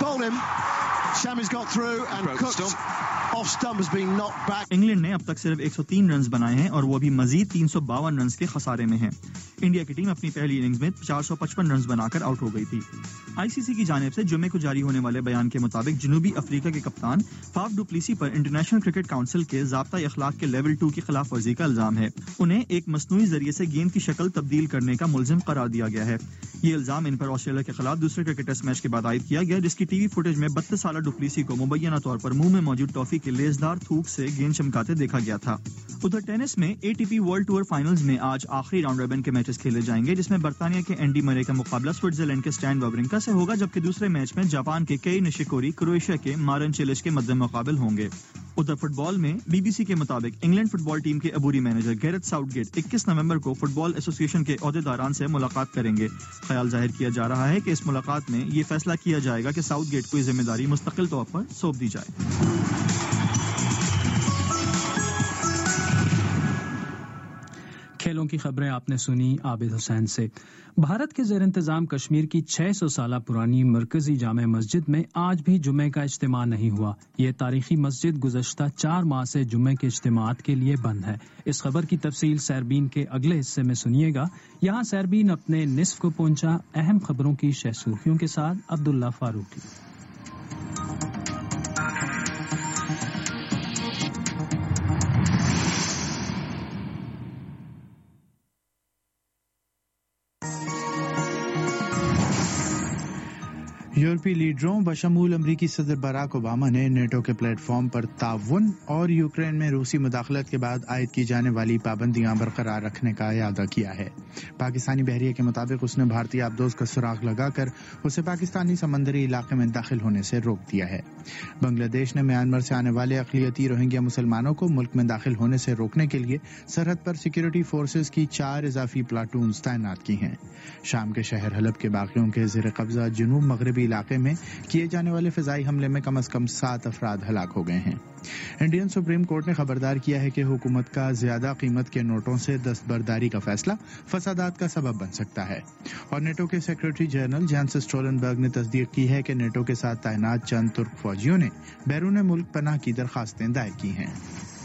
انگلینڈ نے اب تک صرف ایک سو تین رنز بنائے ہیں اور وہ بھی مزید تین سو باون رنز کے خسارے میں ہیں. انڈیا کی ٹیم اپنی پہلی اننگز میں چار سو پچپن رنز بنا کر آؤٹ ہو گئی تھی. آئی سی سی کی جانب سے جمعے کو جاری ہونے والے بیان کے مطابق جنوبی افریقہ کے کپتان فاف ڈو پلیسی پر انٹرنیشنل کرکٹ کونسل کے ضابطہ اخلاق کے لیول ٹو کی خلاف ورزی کا الزام ہے. انہیں ایک مصنوعی ذریعے سے گیند کی شکل تبدیل کرنے کا ملزم قرار دیا گیا ہے. یہ الزام ان پر آسٹریلیا کے خلاف دوسرے کرکٹ ٹیسٹ میچ کے بعد عائد کیا گیا جس کی ٹی وی فوٹیج میں بتیس سالہ ڈوپلیسی کو مبینہ طور پر منہ میں موجود ٹافی کے لیزدار تھوک سے گیند چمکاتے دیکھا گیا تھا. ادھر ٹینس میں A T P world tour finals میں آج آخری راؤنڈ رابن کے میچز کھیلے جائیں گے جس میں برطانیہ کے اینڈی مرے کا مقابلہ سوئٹزرلینڈ کے سٹین وابرنکا سے ہوگا جبکہ دوسرے میچ میں جاپان کے کئی نشیکوری کروشیا کے مارن چیلچ کے مد مقابل ہوں گے. ادھر فٹ بال میں بی بی سی کے مطابق انگلینڈ فٹ بال ٹیم کے عبوری مینیجر گیرت ساؤتھ گیٹ اکیس نومبر کو فٹ بال ایسوسی ایشن کے عہدیداران سے ملاقات کریں گے. خیال ظاہر کیا جا رہا ہے کہ اس ملاقات میں یہ فیصلہ کیا جائے گا کہ ساؤتھ گیٹ کو یہ ذمہ داری مستقل طور پر سونپ دی جائے. کھیلوں کی خبریں آپ نے سنی عابد حسین سے. بھارت کے زیر انتظام کشمیر کی چھ سو سالہ پرانی مرکزی جامع مسجد میں آج بھی جمعے کا اجتماع نہیں ہوا. یہ تاریخی مسجد گزشتہ چار ماہ سے جمعے کے اجتماعات کے لیے بند ہے. اس خبر کی تفصیل سیربین کے اگلے حصے میں سنیے گا. یہاں سیربین اپنے نصف کو پہنچا. اہم خبروں کی شہ سرخیوں کے ساتھ عبداللہ فاروقی. یورپی لیڈروں بشمول امریکی صدر براک اوباما نے نیٹو کے پلیٹ فارم پر تعاون اور یوکرین میں روسی مداخلت کے بعد عائد کی جانے والی پابندیاں برقرار رکھنے کا اعادہ کیا ہے۔ پاکستانی بحریہ کے مطابق اس نے بھارتی آبدوز کا سراغ لگا کر اسے پاکستانی سمندری علاقے میں داخل ہونے سے روک دیا ہے۔ بنگلہ دیش نے میانمار سے آنے والے اقلیتی روہنگیا مسلمانوں کو ملک میں داخل ہونے سے روکنے کے لیے سرحد پر سیکورٹی فورسز کی چار اضافی پلاٹونز تعینات کی ہیں۔ شام کے شہر حلب کے باغیوں کے زیر قبضہ جنوب مغربی علاقے میں کیے جانے والے فضائی حملے میں کم از کم سات افراد ہلاک ہو گئے ہیں۔ انڈین سپریم کورٹ نے خبردار کیا ہے کہ حکومت کا زیادہ قیمت کے نوٹوں سے دستبرداری کا فیصلہ فسادات کا سبب بن سکتا ہے، اور نیٹو کے سیکرٹری جنرل جینس اسٹولنبرگ نے تصدیق کی ہے کہ نیٹو کے ساتھ تعینات چند ترک فوجیوں نے بیرون ملک پناہ کی درخواستیں دائر کی ہیں۔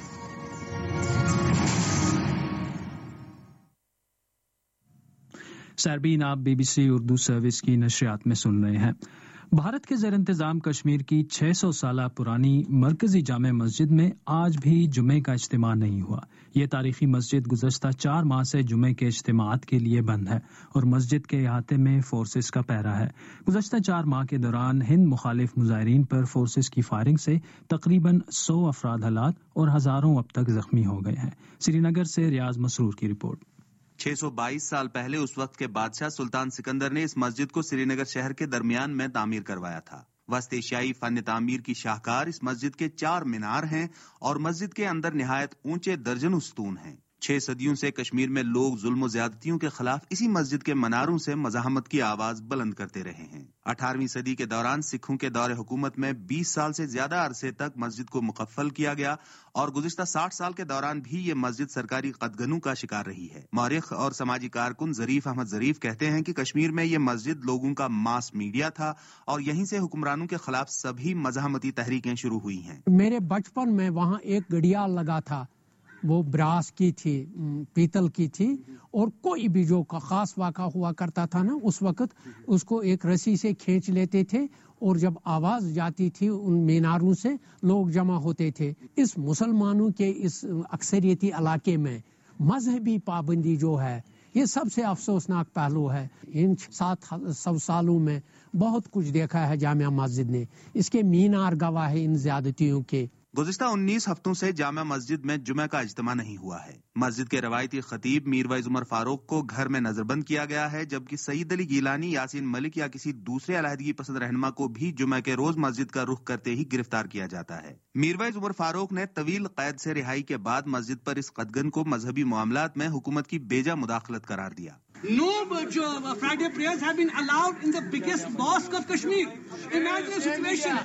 ساربین آپ B B C Urdu service کی نشریات میں سن رہے ہیں۔ بھارت کے زیر انتظام کشمیر کی چھ سو سالہ پرانی مرکزی جامع مسجد میں آج بھی جمعے کا اجتماع نہیں ہوا۔ یہ تاریخی مسجد گزشتہ چار ماہ سے جمعے کے اجتماعات کے لیے بند ہے اور مسجد کے احاطے میں فورسز کا پہرا ہے۔ گزشتہ چار ماہ کے دوران ہند مخالف مظاہرین پر فورسز کی فائرنگ سے تقریباً سو افراد ہلاک اور ہزاروں اب تک زخمی ہو گئے ہیں۔ سری نگر سے ریاض مسرور کی رپورٹ۔ چھ سو بائیس سال پہلے اس وقت کے بادشاہ سلطان سکندر نے اس مسجد کو سری نگر شہر کے درمیان میں تعمیر کروایا تھا۔ وسط ایشیائی فن تعمیر کی شاہکار اس مسجد کے چار مینار ہیں اور مسجد کے اندر نہایت اونچے درجنوں ستون ہیں۔ چھ صدیوں سے کشمیر میں لوگ ظلم و زیادتیوں کے خلاف اسی مسجد کے مناروں سے مزاحمت کی آواز بلند کرتے رہے ہیں۔ اٹھارہویں صدی کے دوران سکھوں کے دور حکومت میں بیس سال سے زیادہ عرصے تک مسجد کو مقفل کیا گیا اور گزشتہ ساٹھ سال کے دوران بھی یہ مسجد سرکاری قدغنوں کا شکار رہی ہے۔ مورخ اور سماجی کارکن ظریف احمد ظریف کہتے ہیں کہ کشمیر میں یہ مسجد لوگوں کا ماس میڈیا تھا اور یہیں سے حکمرانوں کے خلاف سبھی مزاحمتی تحریکیں شروع ہوئی ہیں۔ میرے بچپن میں وہاں ایک گھڑیال لگا تھا، وہ براس کی تھی، پیتل کی تھی، اور کوئی بھی جو خاص واقعہ ہوا کرتا تھا نا اس وقت اس کو ایک رسی سے کھینچ لیتے تھے اور جب آواز جاتی تھی ان میناروں سے لوگ جمع ہوتے تھے۔ اس مسلمانوں کے اس اکثریتی علاقے میں مذہبی پابندی جو ہے یہ سب سے افسوسناک پہلو ہے۔ ان سات سو سالوں میں بہت کچھ دیکھا ہے جامع مسجد نے، اس کے مینار گواہ ہے ان زیادتیوں کے۔ گزشتہ انیس ہفتوں سے جامع مسجد میں جمعہ کا اجتماع نہیں ہوا ہے۔ مسجد کے روایتی خطیب میروائز عمر فاروق کو گھر میں نظر بند کیا گیا ہے، جبکہ سعید علی گیلانی، یاسین ملک یا کسی دوسرے علیحدگی پسند رہنما کو بھی جمعہ کے روز مسجد کا رخ کرتے ہی گرفتار کیا جاتا ہے۔ میروائز عمر فاروق نے طویل قید سے رہائی کے بعد مسجد پر اس قدغن کو مذہبی معاملات میں حکومت کی بیجا مداخلت قرار دیا۔ No uh, Friday prayers have been allowed in the biggest mosque of Kashmir. Imagine a situation.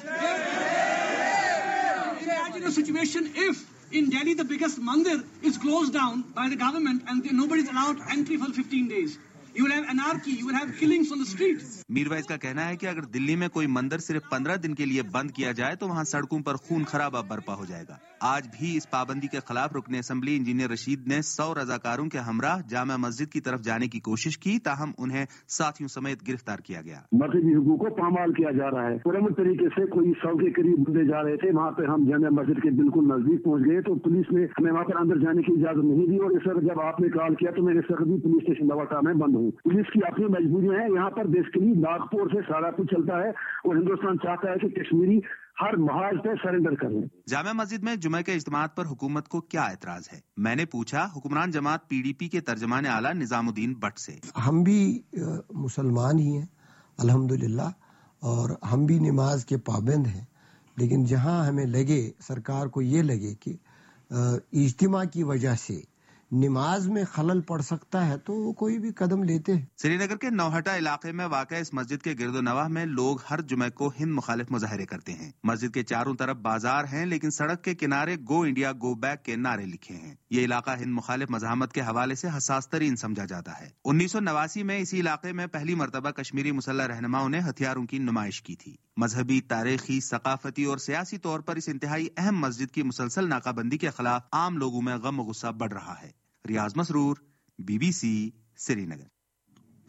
Imagine a situation if in Delhi the biggest mandir is closed down by the government and nobody is allowed entry for fifteen days. You will have anarchy, you will have killings on the streets. Mirwaiz کا کہنا ہے کہ اگر دلی میں کوئی مندر صرف پندرہ دن کے لیے بند کیا جائے تو وہاں سڑکوں پر خون خرابہ برپا ہو جائے گا۔ آج بھی اس پابندی کے خلاف رکن اسمبلی انجینئر رشید نے سو رضاکاروں کے ہمراہ جامع مسجد کی طرف جانے کی کوشش کی، تاہم انہیں ساتھیوں سمیت گرفتار کیا گیا۔ مذہبی حقوق کو پامال کیا جا رہا ہے۔ پرامن طریقے سے کوئی سو کے قریب بندے جا رہے تھے، وہاں پہ ہم جامع مسجد کے بالکل نزدیک پہنچ گئے تو پولیس نے ہمیں وہاں پر اندر جانے کی اجازت نہیں دی، اور اس وقت جب آپ نے کال کیا تو میں اس وقت بھی پولیس اسٹیشن دواٹا میں بند ہوں۔ پولیس کی اپنی مجبوریاں ہیں، یہاں پر بیسیکلی ناگپور سے سارا کچھ چلتا ہے اور ہندوستان چاہتا ہے کہ کشمیری ہر محاذ پہ سرنڈر کریں۔ جامع مسجد میں جمعہ کے اجتماعات پر حکومت کو کیا اعتراض ہے؟ میں نے پوچھا حکمران جماعت پی ڈی پی کے ترجمان اعلیٰ نظام الدین بٹ سے۔ ہم بھی مسلمان ہی ہیں الحمدللہ، اور ہم بھی نماز کے پابند ہیں، لیکن جہاں ہمیں لگے سرکار کو یہ لگے کہ اجتماع کی وجہ سے نماز میں خلل پڑ سکتا ہے تو وہ کوئی بھی قدم لیتے ہیں۔ سری نگر کے نوہٹا علاقے میں واقع اس مسجد کے گرد و نواح میں لوگ ہر جمعہ کو ہند مخالف مظاہرے کرتے ہیں۔ مسجد کے چاروں طرف بازار ہیں، لیکن سڑک کے کنارے گو انڈیا گو بیک کے نعرے لکھے ہیں۔ یہ علاقہ ہند مخالف مزاحمت کے حوالے سے حساس ترین سمجھا جاتا ہے۔ انیس سو نواسی میں اسی علاقے میں پہلی مرتبہ کشمیری مسلح رہنماؤں نے ہتھیاروں کی نمائش کی تھی۔ مذہبی، تاریخی، ثقافتی اور سیاسی طور پر اس انتہائی اہم مسجد کی مسلسل ناکہ بندی کے خلاف عام لوگوں میں غم و غصہ بڑھ رہا ہے۔ Riaz Masroor, B B C, Srinagar.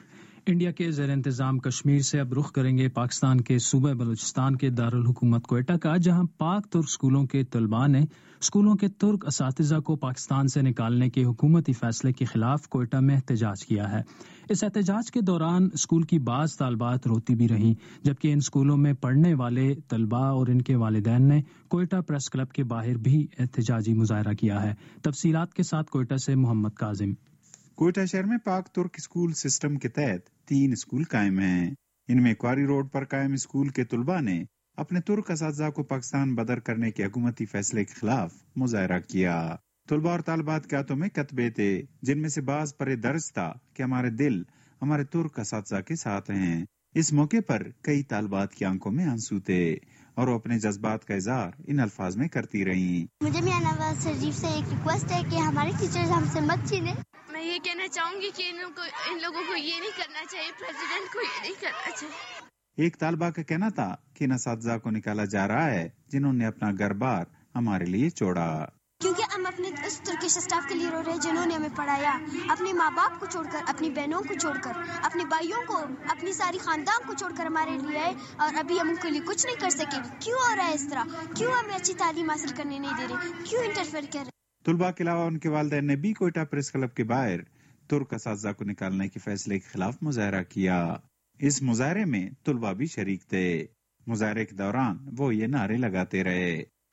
India के ज़ेर इंतज़ाम कश्मीर से अब रुख करेंगे पाकिस्तान के सूबे बलूचिस्तान के दारुल हुकूमत क्वेटा का, जहां पाक तुर्क स्कूलों के तलबा ने स्कूलों के तुर्क असातिज़ा को पाकिस्तान से निकालने के हुकूमती फैसले के खिलाफ क्वेटा में एहतजाज किया है। इस एहतजाज के दौरान स्कूल की बाज़ तालबात रोती भी रहीं, जबकि इन स्कूलों में पढ़ने वाले तलबा और इनके वालिदैन ने क्वेटा प्रेस क्लब के बाहर भी एहतजाजी मुजाहरा किया है। तफसीलात के साथ क्वेटा से मोहम्मद काजिम। क्वेटा शहर में पाक तुर्क स्कूल सिस्टम के तहत तीन स्कूल कायम हैं। इनमें क्वारी रोड पर कायम स्कूल के तुलबा ने अपने तुर्क असातिज़ा को पाकिस्तान बदर करने के हुकूमती फैसले के खिलाफ मुजाहरा किया। तुलबा और तालिबात के हाथों में कतबे थे, जिनमें से बाज पर दर्ज था कि हमारे दिल हमारे तुर्क असातिज़ा के साथ हैं। इस मौके पर कई तालिबात की आंखों में आंसू थे और वो अपने जज्बात का इजहार इन अल्फाज में करती रहीं। मुझे मियां नवाज शरीफ से एक रिक्वेस्ट है कि हमारे टीचर्स हमसे मत छीने। मैं ये कहना चाहूंगी कि इन लोगों को इन लोगों को ये नहीं करना चाहिए, प्रेसिडेंट को ये नहीं करना चाहिए। एक तालिबा का कहना था कि इन असातिज़ा को निकाला जा रहा है जिन्होंने अपना घर बार हमारे लिए छोड़ा, क्योंकि हम अपने उस तुर्किश स्टाफ के लिए रो रहे हैं जिन्होंने हमें पढ़ाया, अपने माँ बाप को छोड़कर, अपनी बहनों को छोड़कर, अपने भाइयों को, अपनी सारी खानदान को छोड़कर हमारे लिए आए और अभी हम उनके लिए कुछ नहीं कर सके। क्यों हो रहा है इस तरह? क्यों हमें अच्छी तालीम हासिल करने नहीं दे रहे? क्यों इंटरफेयर कर रहे? तुलबा के अलावा उनके वालिदैन ने भी कोयटा प्रेस क्लब के बाहर तुर्क असातिज़ा को निकालने के फैसले के खिलाफ मुजाहरा किया। इस मुजाहरे में तुलबा भी शरीक थे। मुजाहरे के दौरान वो ये नारे लगाते रहे।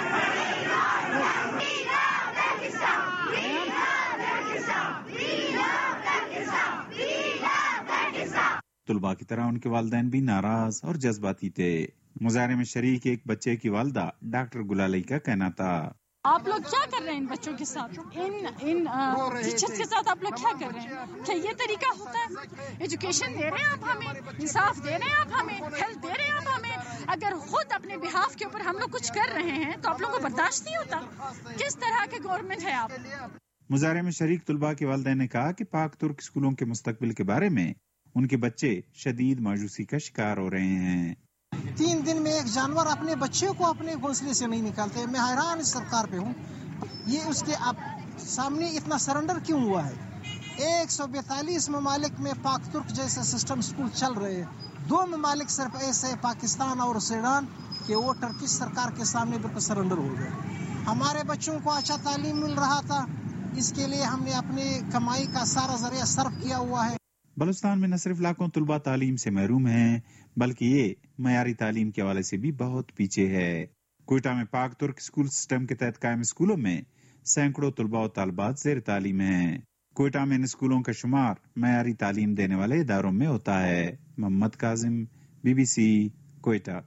तुलबा की तरह उनके वालिदैन भी नाराज और जज्बाती थे। मुजाहरे में शरीक एक बच्चे की वालदा डॉक्टर गुलाली का कहना था, आप लोग क्या कर रहे हैं इन बच्चों के साथ, इन इन टीचर्स के साथ आप लोग क्या कर रहे हैं? क्या ये तरीका होता है? एजुकेशन दे रहे हैं आप हमें, इंसाफ दे रहे हैं आप हमें, हेल्थ दे रहे हैं आप हमें, अगर खुद अपने बिहाफ के ऊपर हम लोग कुछ कर रहे हैं तो आप लोगों को बर्दाश्त नहीं होता? किस तरह के गवर्नमेंट है आप? मुजाहरे में शरीक तुलबा के वालिदैन ने कहा कि पाक तुर्क स्कूलों के मुस्तकबिल के बारे में उनके बच्चे शदीद मायूसी का शिकार हो रहे हैं। तीन दिन में एक जानवर अपने बच्चे को अपने घोंसले से नहीं निकालते। मैं हैरान इस सरकार पे हूँ, ये उसके आप सामने इतना सरेंडर क्यों हुआ है? एक सौ बैतालीस ममालिक में पाक तुर्क जैसे सिस्टम स्कूल चल रहे हैं। दो ममालिक सिर्फ ऐसे पाकिस्तान और सूडान के वो टर्किश सरकार के सामने बिल्कुल सरेंडर हो गए। हमारे बच्चों को अच्छा तालीम मिल रहा था, इसके लिए हमने अपने कमाई का सारा जरिया सर्फ किया हुआ है। बलूचिस्तान में न सिर्फ लाखों तुलबा तालीम से महरूम हैं, बल्कि ये मयारी तालीम के हवाले से भी बहुत पीछे है। कोयटा में पाक तुर्क स्कूल सिस्टम के तहत कायम स्कूलों में सैकड़ों तुलबा और तालिबात ज़ेर तालीम हैं। कोयटा में इन स्कूलों का शुमार मयारी तालीम देने वाले इदारों में होता है। मोहम्मद काजिम, बीबीसी, कोयटा।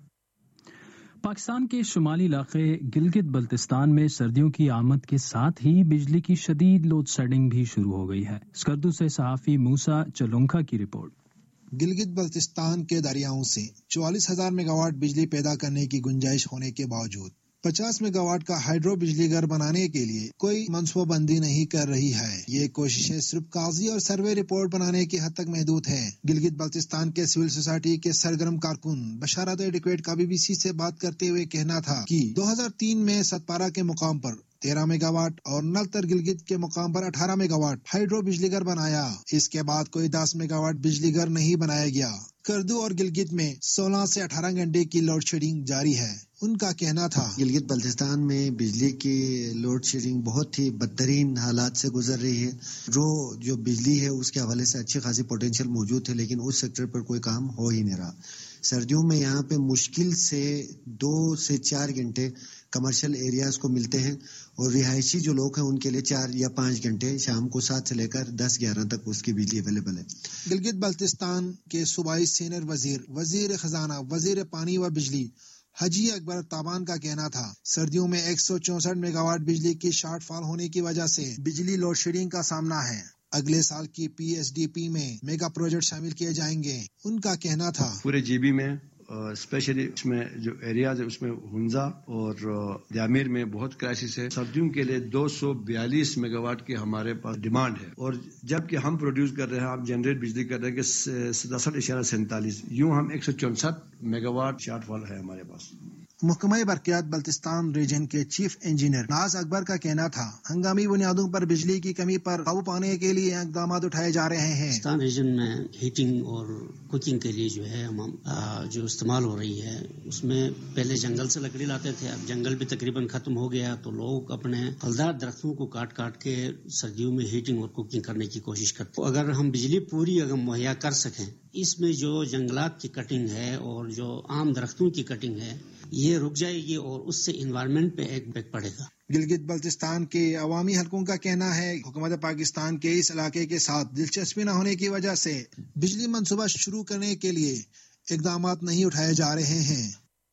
पाकिस्तान के शुमाली इलाके गिलगित बल्तिस्तान में सर्दियों की आमद के साथ ही बिजली की शदीद लोड शेडिंग भी शुरू हो गई है। स्कर्दू से सहाफी मूसा चलुंखा की रिपोर्ट। गिलगित बल्तिस्तान के दरियाओं से चौवालीस हजार मेगावाट बिजली पैदा करने की गुंजाइश होने के बावजूद पचास मेगावाट का हाइड्रो बिजली घर बनाने के लिए कोई मनसूबाबंदी नहीं कर रही है। ये कोशिशें सिर्फ कागजी और सर्वे रिपोर्ट बनाने की हद तक महदूद है। गिलगित बल्तिस्तान के सिविल सोसाइटी के सरगर्म कारकुन बशारत एडिक्वेट का बीबीसी से बात करते हुए कहना था कि दो हज़ार तीन में सतपारा के मुकाम पर तेरह मेगावाट और नलतर गिलगित के मुकाम पर अठारह मेगावाट हाइड्रो बिजली घर बनाया। इसके बाद कोई दस मेगावाट बिजली घर नहीं बनाया गया। करदू और गिलगित में सोलह से अठारह घंटे की लोड शेडिंग जारी है। उनका कहना था, गिलगित बल्तिस्तान में बिजली की लोड शेडिंग बहुत ही बदतरीन हालात से गुजर रही है। जो जो बिजली है उसके हवाले से अच्छी खासी पोटेंशियल मौजूद है, लेकिन उस सेक्टर पर कोई काम हो ही नहीं रहा। सर्दियों में यहाँ पे मुश्किल से दो से चार घंटे कमर्शियल एरियाज को मिलते हैं और रिहायशी जो लोग हैं उनके लिए चार या पाँच घंटे शाम को सात से लेकर दस ग्यारह तक उसकी बिजली अवेलेबल है। गिलगित बल्तिस्तान के सूबाई सीनियर वजीर वजीर खजाना वजीर पानी व बिजली हाजी अकबर ताबान का कहना था, सर्दियों में एक सौ चौसठ मेगावाट बिजली की शॉर्टफॉल होने की वजह से बिजली लोड शेडिंग का सामना है। अगले साल की पी एस डी पी में मेगा प्रोजेक्ट शामिल किए जाएंगे। उनका कहना था, पूरे जीबी में स्पेशली इसमें जो एरियाज है उसमें हुंजा और जामिर में बहुत क्राइसिस है। सर्दियों के लिए दो सौ बयालीस मेगावाट की हमारे पास डिमांड है और जबकि हम प्रोड्यूस कर रहे हैं, आप जनरेट बिजली कर रहे हैं कि सतासठ इशारा सैंतालीस, यूं हम एक सौ चौसठ मेगावाट शॉर्टफॉल है हमारे पास। محکمہ برقیات بلتستان ریجن کے چیف انجینئر ناز اکبر کا کہنا تھا ہنگامی بنیادوں پر بجلی کی کمی پر قابو پانے کے لیے اقدامات اٹھائے جا رہے ہیں۔ بلتستان ریجن میں ہیٹنگ اور کوکنگ کے لیے جو ہے ہم جو استعمال ہو رہی ہے اس میں پہلے جنگل سے لکڑی لاتے تھے، اب جنگل بھی تقریباً ختم ہو گیا تو لوگ اپنے پھلدار درختوں کو کاٹ کاٹ کے سردیوں میں ہیٹنگ اور کوکنگ کرنے کی کوشش کرتے ہیں۔ اگر ہم بجلی پوری اگر مہیا کر سکیں، اس میں جو جنگلات کی کٹنگ ہے اور جو عام درختوں کی کٹنگ ہے یہ رک جائے گی اور اس سے انوائرمنٹ پہ ایک امپیکٹ پڑے گا۔ گلگت بلتستان کے عوامی حلقوں کا کہنا ہے حکومت پاکستان کے اس علاقے کے ساتھ دلچسپی نہ ہونے کی وجہ سے بجلی منصوبہ شروع کرنے کے لیے اقدامات نہیں اٹھائے جا رہے ہیں۔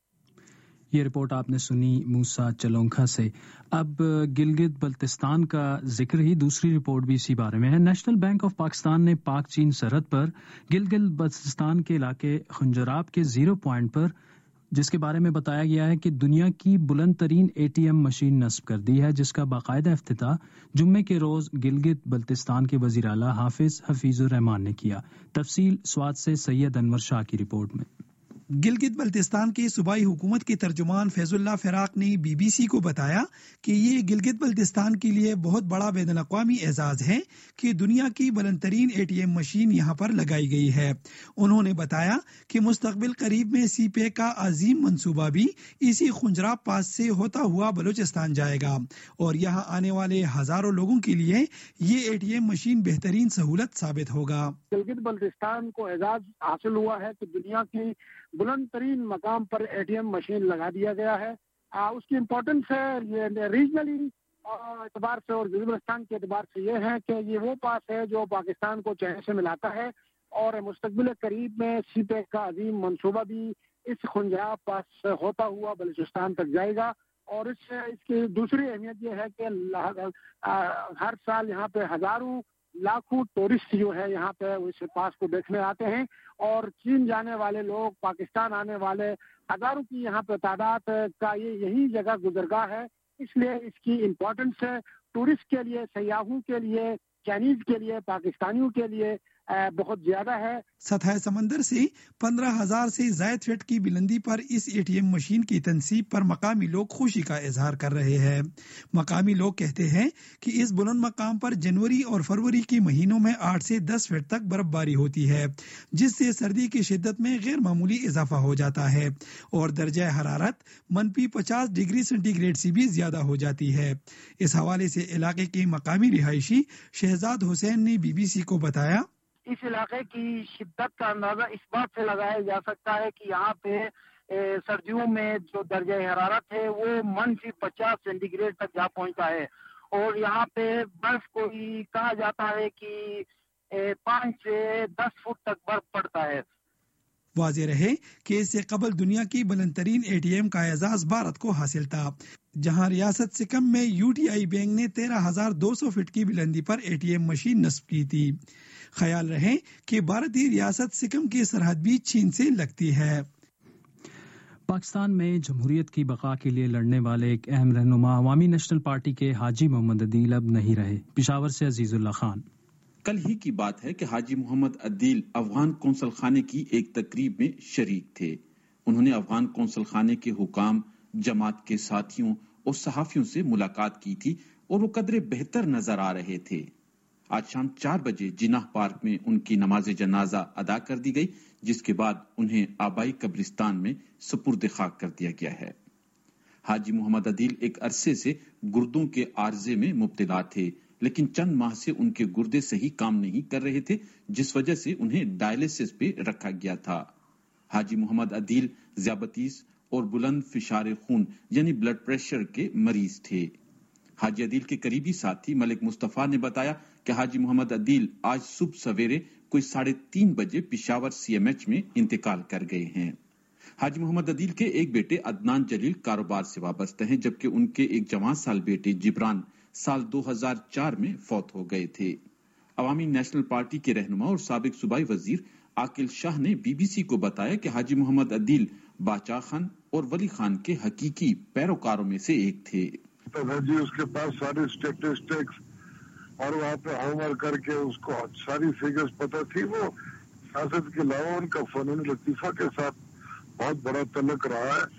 یہ رپورٹ آپ نے سنی موسیٰ چلونکھا سے۔ اب گلگت بلتستان کا ذکر ہی دوسری رپورٹ بھی اسی بارے میں ہے۔ نیشنل بینک آف پاکستان نے پاک چین سرحد پر گلگت بلتستان کے علاقے خنجراب کے زیرو پوائنٹ پر، جس کے بارے میں بتایا گیا ہے کہ دنیا کی بلند ترین اے ٹی ایم مشین نصب کر دی ہے، جس کا باقاعدہ افتتاح جمعے کے روز گلگت بلتستان کے وزیر اعلیٰ حافظ حفیظ الرحمان نے کیا۔ تفصیل سوات سے سید انور شاہ کی رپورٹ میں۔ گلگت بلتستان کی صوبائی حکومت کے ترجمان فیض اللہ فراق نے بی بی سی کو بتایا کہ یہ گلگت بلتستان کے لیے بہت بڑا بین الاقوامی اعزاز ہے کہ دنیا کی بلند ترین اے ٹی ایم مشین یہاں پر لگائی گئی ہے۔ انہوں نے بتایا کہ مستقبل قریب میں سی پے کا عظیم منصوبہ بھی اسی خنجراب پاس سے ہوتا ہوا بلوچستان جائے گا اور یہاں آنے والے ہزاروں لوگوں کے لیے یہ اے ٹی ایم مشین بہترین سہولت ثابت ہوگا۔ گلگت بلتستان کو اعزاز حاصل ہوا ہے کہ دنیا کی بلند ترین مقام پر اے ٹی ایم مشین لگا دیا گیا ہے۔ آ, اس کی امپورٹنس ہے یہ ریجنلی اعتبار سے اور گلگت بلتستان کے اعتبار سے یہ ہے کہ یہ وہ پاس ہے جو پاکستان کو چین سے ملاتا ہے اور مستقبل قریب میں سی پیک کا عظیم منصوبہ بھی اس خنجراب پاس سے ہوتا ہوا بلوچستان تک جائے گا۔ اور اس سے اس کی دوسری اہمیت یہ ہے کہ ہر سال یہاں پہ ہزاروں لاکھوں ٹورسٹ جو ہے یہاں پہ اس پاس کو دیکھنے آتے ہیں اور چین جانے والے لوگ، پاکستان آنے والے ہزاروں کی یہاں پہ تعداد کا یہ یہی جگہ گزرگاہ ہے۔ اس لیے اس کی امپورٹنس ہے ٹورسٹ کے لیے، سیاحوں کے لیے، چائنیز کے لیے، پاکستانیوں کے لیے بہت زیادہ ہے۔ سطح سمندر سے پندرہ ہزار سے زائد فٹ کی بلندی پر اس اے ٹی ایم مشین کی تنصیب پر مقامی لوگ خوشی کا اظہار کر رہے ہیں۔ مقامی لوگ کہتے ہیں کہ اس بلند مقام پر جنوری اور فروری کے مہینوں میں آٹھ سے دس فٹ تک برف باری ہوتی ہے، جس سے سردی کی شدت میں غیر معمولی اضافہ ہو جاتا ہے اور درجہ حرارت منفی پچاس ڈگری سینٹی گریڈ سے بھی زیادہ ہو جاتی ہے۔ اس حوالے سے علاقے کے مقامی رہائشی شہزاد حسین نے بی بی سی کو بتایا، اس علاقے کی شدت کا اندازہ اس بات سے لگایا جا سکتا ہے کہ یہاں پہ سردیوں میں جو درجہ حرارت ہے وہ منفی پچاس سینٹی گریڈ تک جا پہنچتا ہے اور یہاں پہ برف کو ہی کہا جاتا ہے کہ پانچ سے دس فٹ تک برف پڑتا ہے۔ واضح رہے کہ اس سے قبل دنیا کی بلند ترین اے ٹی ایم کا اعزاز بھارت کو حاصل تھا، جہاں ریاست سکم میں یو ٹی آئی بینک نے تیرہ ہزار دو سو فٹ کی بلندی پر اے ٹی ایم مشین نصب کی تھی۔ خیال رہے کہ بھارتی ریاست سکم کی سرحد بھی چین سے لگتی ہے۔ پاکستان میں جمہوریت کی بقا کے لیے لڑنے والے ایک اہم رہنما عوامی نیشنل پارٹی کے حاجی محمد عدیل اب نہیں رہے۔ پشاور سے عزیز اللہ خان۔ کل ہی کی بات ہے کہ حاجی محمد عدیل افغان قونصل خانے کی ایک تقریب میں شریک تھے۔ انہوں نے افغان قونصل خانے کے حکام، جماعت کے ساتھیوں اور صحافیوں سے ملاقات کی تھی اور وہ قدرے بہتر نظر آ رہے تھے۔ آج شام چار بجے جناح پارک میں ان کی نماز جنازہ ادا کر دی گئی، جس کے بعد انہیں آبائی قبرستان میں سپرد خاک کر دیا گیا ہے۔ حاجی محمد عدیل ایک عرصے سے گردوں کے عارضے میں مبتلا تھے، لیکن چند ماہ سے ان کے گردے صحیح کام نہیں کر رہے تھے، جس وجہ سے انہیں ڈائلسس پہ رکھا گیا تھا۔ حاجی محمد عدیل ذیابیطس اور بلند فشار خون یعنی بلڈ پریشر کے مریض تھے۔ حاجی عدیل کے قریبی ساتھی ملک مصطفیٰ نے بتایا کہ حاجی محمد عدیل آج صبح سویرے کوئی ساڑھے تین بجے پشاور سی ایم ایچ میں انتقال کر گئے ہیں۔ حاجی محمد عدیل کے ایک بیٹے عدنان جلیل کاروبار سے وابستہ ہیں، جبکہ ان کے ایک جوان سال بیٹے جبران سال دو ہزار چار میں فوت ہو گئے تھے۔ عوامی نیشنل پارٹی کے رہنما اور سابق صوبائی وزیر عاقل شاہ نے بی بی سی کو بتایا کہ حاجی محمد عدیل باچا خان اور ولی خان کے حقیقی پیروکاروں میں سے ایک تھے۔ جی اس کے پاس ساری اسٹیٹسٹکس اور وہاں پہ ہوم ورک کر کے اس کو ساری فگرز پتہ تھی۔ وہ سیاست کے علاوہ ان کا فنون لطیفہ کے ساتھ بہت بڑا تعلق رہا ہے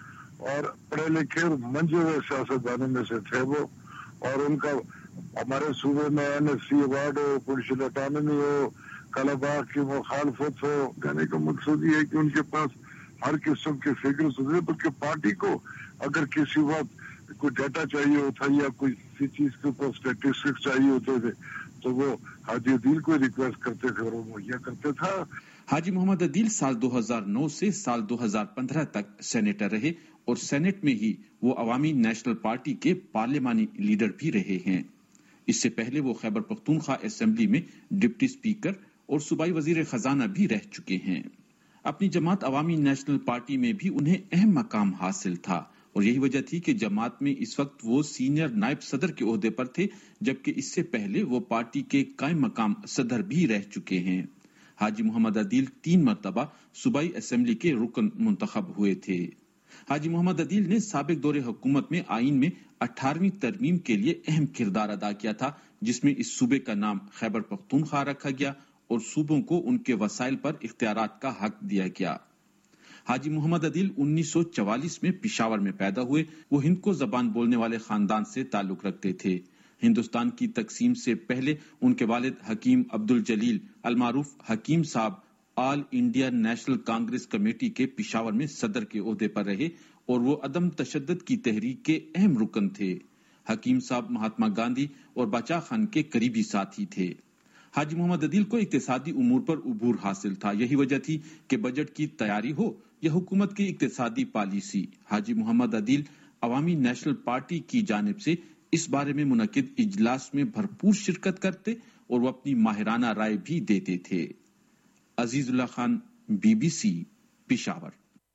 اور پڑھے لکھے منجے ہوئے سیاستدانوں میں سے تھے وہ، اور ان کا ہمارے صوبے میں این ایس سی ایوارڈ ہو، پولیٹیشل اٹانومی ہو، کالا باغ کی مخالفت ہو، کہنے کا مقصد یہ ہے کہ ان کے پاس ہر قسم کے فگرز ہوتے، بلکہ پارٹی کو اگر کسی وقت کوئی ڈیٹا چاہیے ہوتا یا کوئی کسی چیز کے اوپر اسٹیٹسٹکس چاہیے ہوتے تھے تو وہ حاجی عدیل کو ریکویسٹ کرتے تھے اور وہ مہیا کرتے تھا۔ حاجی محمد عدیل سال دو ہزار نو سے سال دو ہزار پندرہ تک سینیٹر رہے اور سینٹ میں ہی وہ عوامی نیشنل پارٹی کے پارلیمانی لیڈر بھی رہے ہیں۔ اس سے پہلے وہ خیبر پختونخوا اسمبلی میں ڈپٹی اسپیکر اور صوبائی وزیر خزانہ بھی رہ چکے ہیں۔ اپنی جماعت عوامی نیشنل پارٹی میں بھی انہیں اہم مقام حاصل تھا اور یہی وجہ تھی کہ جماعت میں اس وقت وہ سینئر نائب صدر کے عہدے پر تھے، جبکہ اس سے پہلے وہ پارٹی کے قائم مقام صدر بھی رہ چکے ہیں۔ حاجی محمد عدیل تین مرتبہ صوبائی اسمبلی کے رکن منتخب ہوئے تھے۔ حاجی محمد عدیل نے سابق دور حکومت میں آئین میں اٹھارہویں ترمیم کے لیے اہم کردار ادا کیا تھا، جس میں اس صوبے کا نام خیبر پختونخوا رکھا گیا اور صوبوں کو ان کے وسائل پر اختیارات کا حق دیا گیا۔ حاجی محمد عدیل انیس سو چوالیس میں پشاور میں پیدا ہوئے۔ وہ ہند کو زبان بولنے والے خاندان سے تعلق رکھتے تھے۔ ہندوستان کی تقسیم سے پہلے ان کے والد حکیم عبد الجلیل المعروف حکیم صاحب all India national Congress committee کے پشاور میں صدر کے عہدے پر رہے اور وہ عدم تشدد کی تحریک کے اہم رکن تھے۔ حکیم صاحب مہاتما گاندھی اور باچا خان کے قریبی ساتھی تھے۔ حاجی محمد عدیل کو اقتصادی امور پر عبور حاصل تھا۔ یہی وجہ تھی کہ بجٹ کی تیاری ہو یا حکومت کی اقتصادی پالیسی، حاجی محمد عدیل عوامی نیشنل پارٹی کی جانب سے اس بارے میں منعقد اجلاس میں بھرپور شرکت کرتے اور وہ اپنی ماہرانہ رائے بھی دیتے تھے۔ Aziz Ullah Khan, B B C, Peshawar.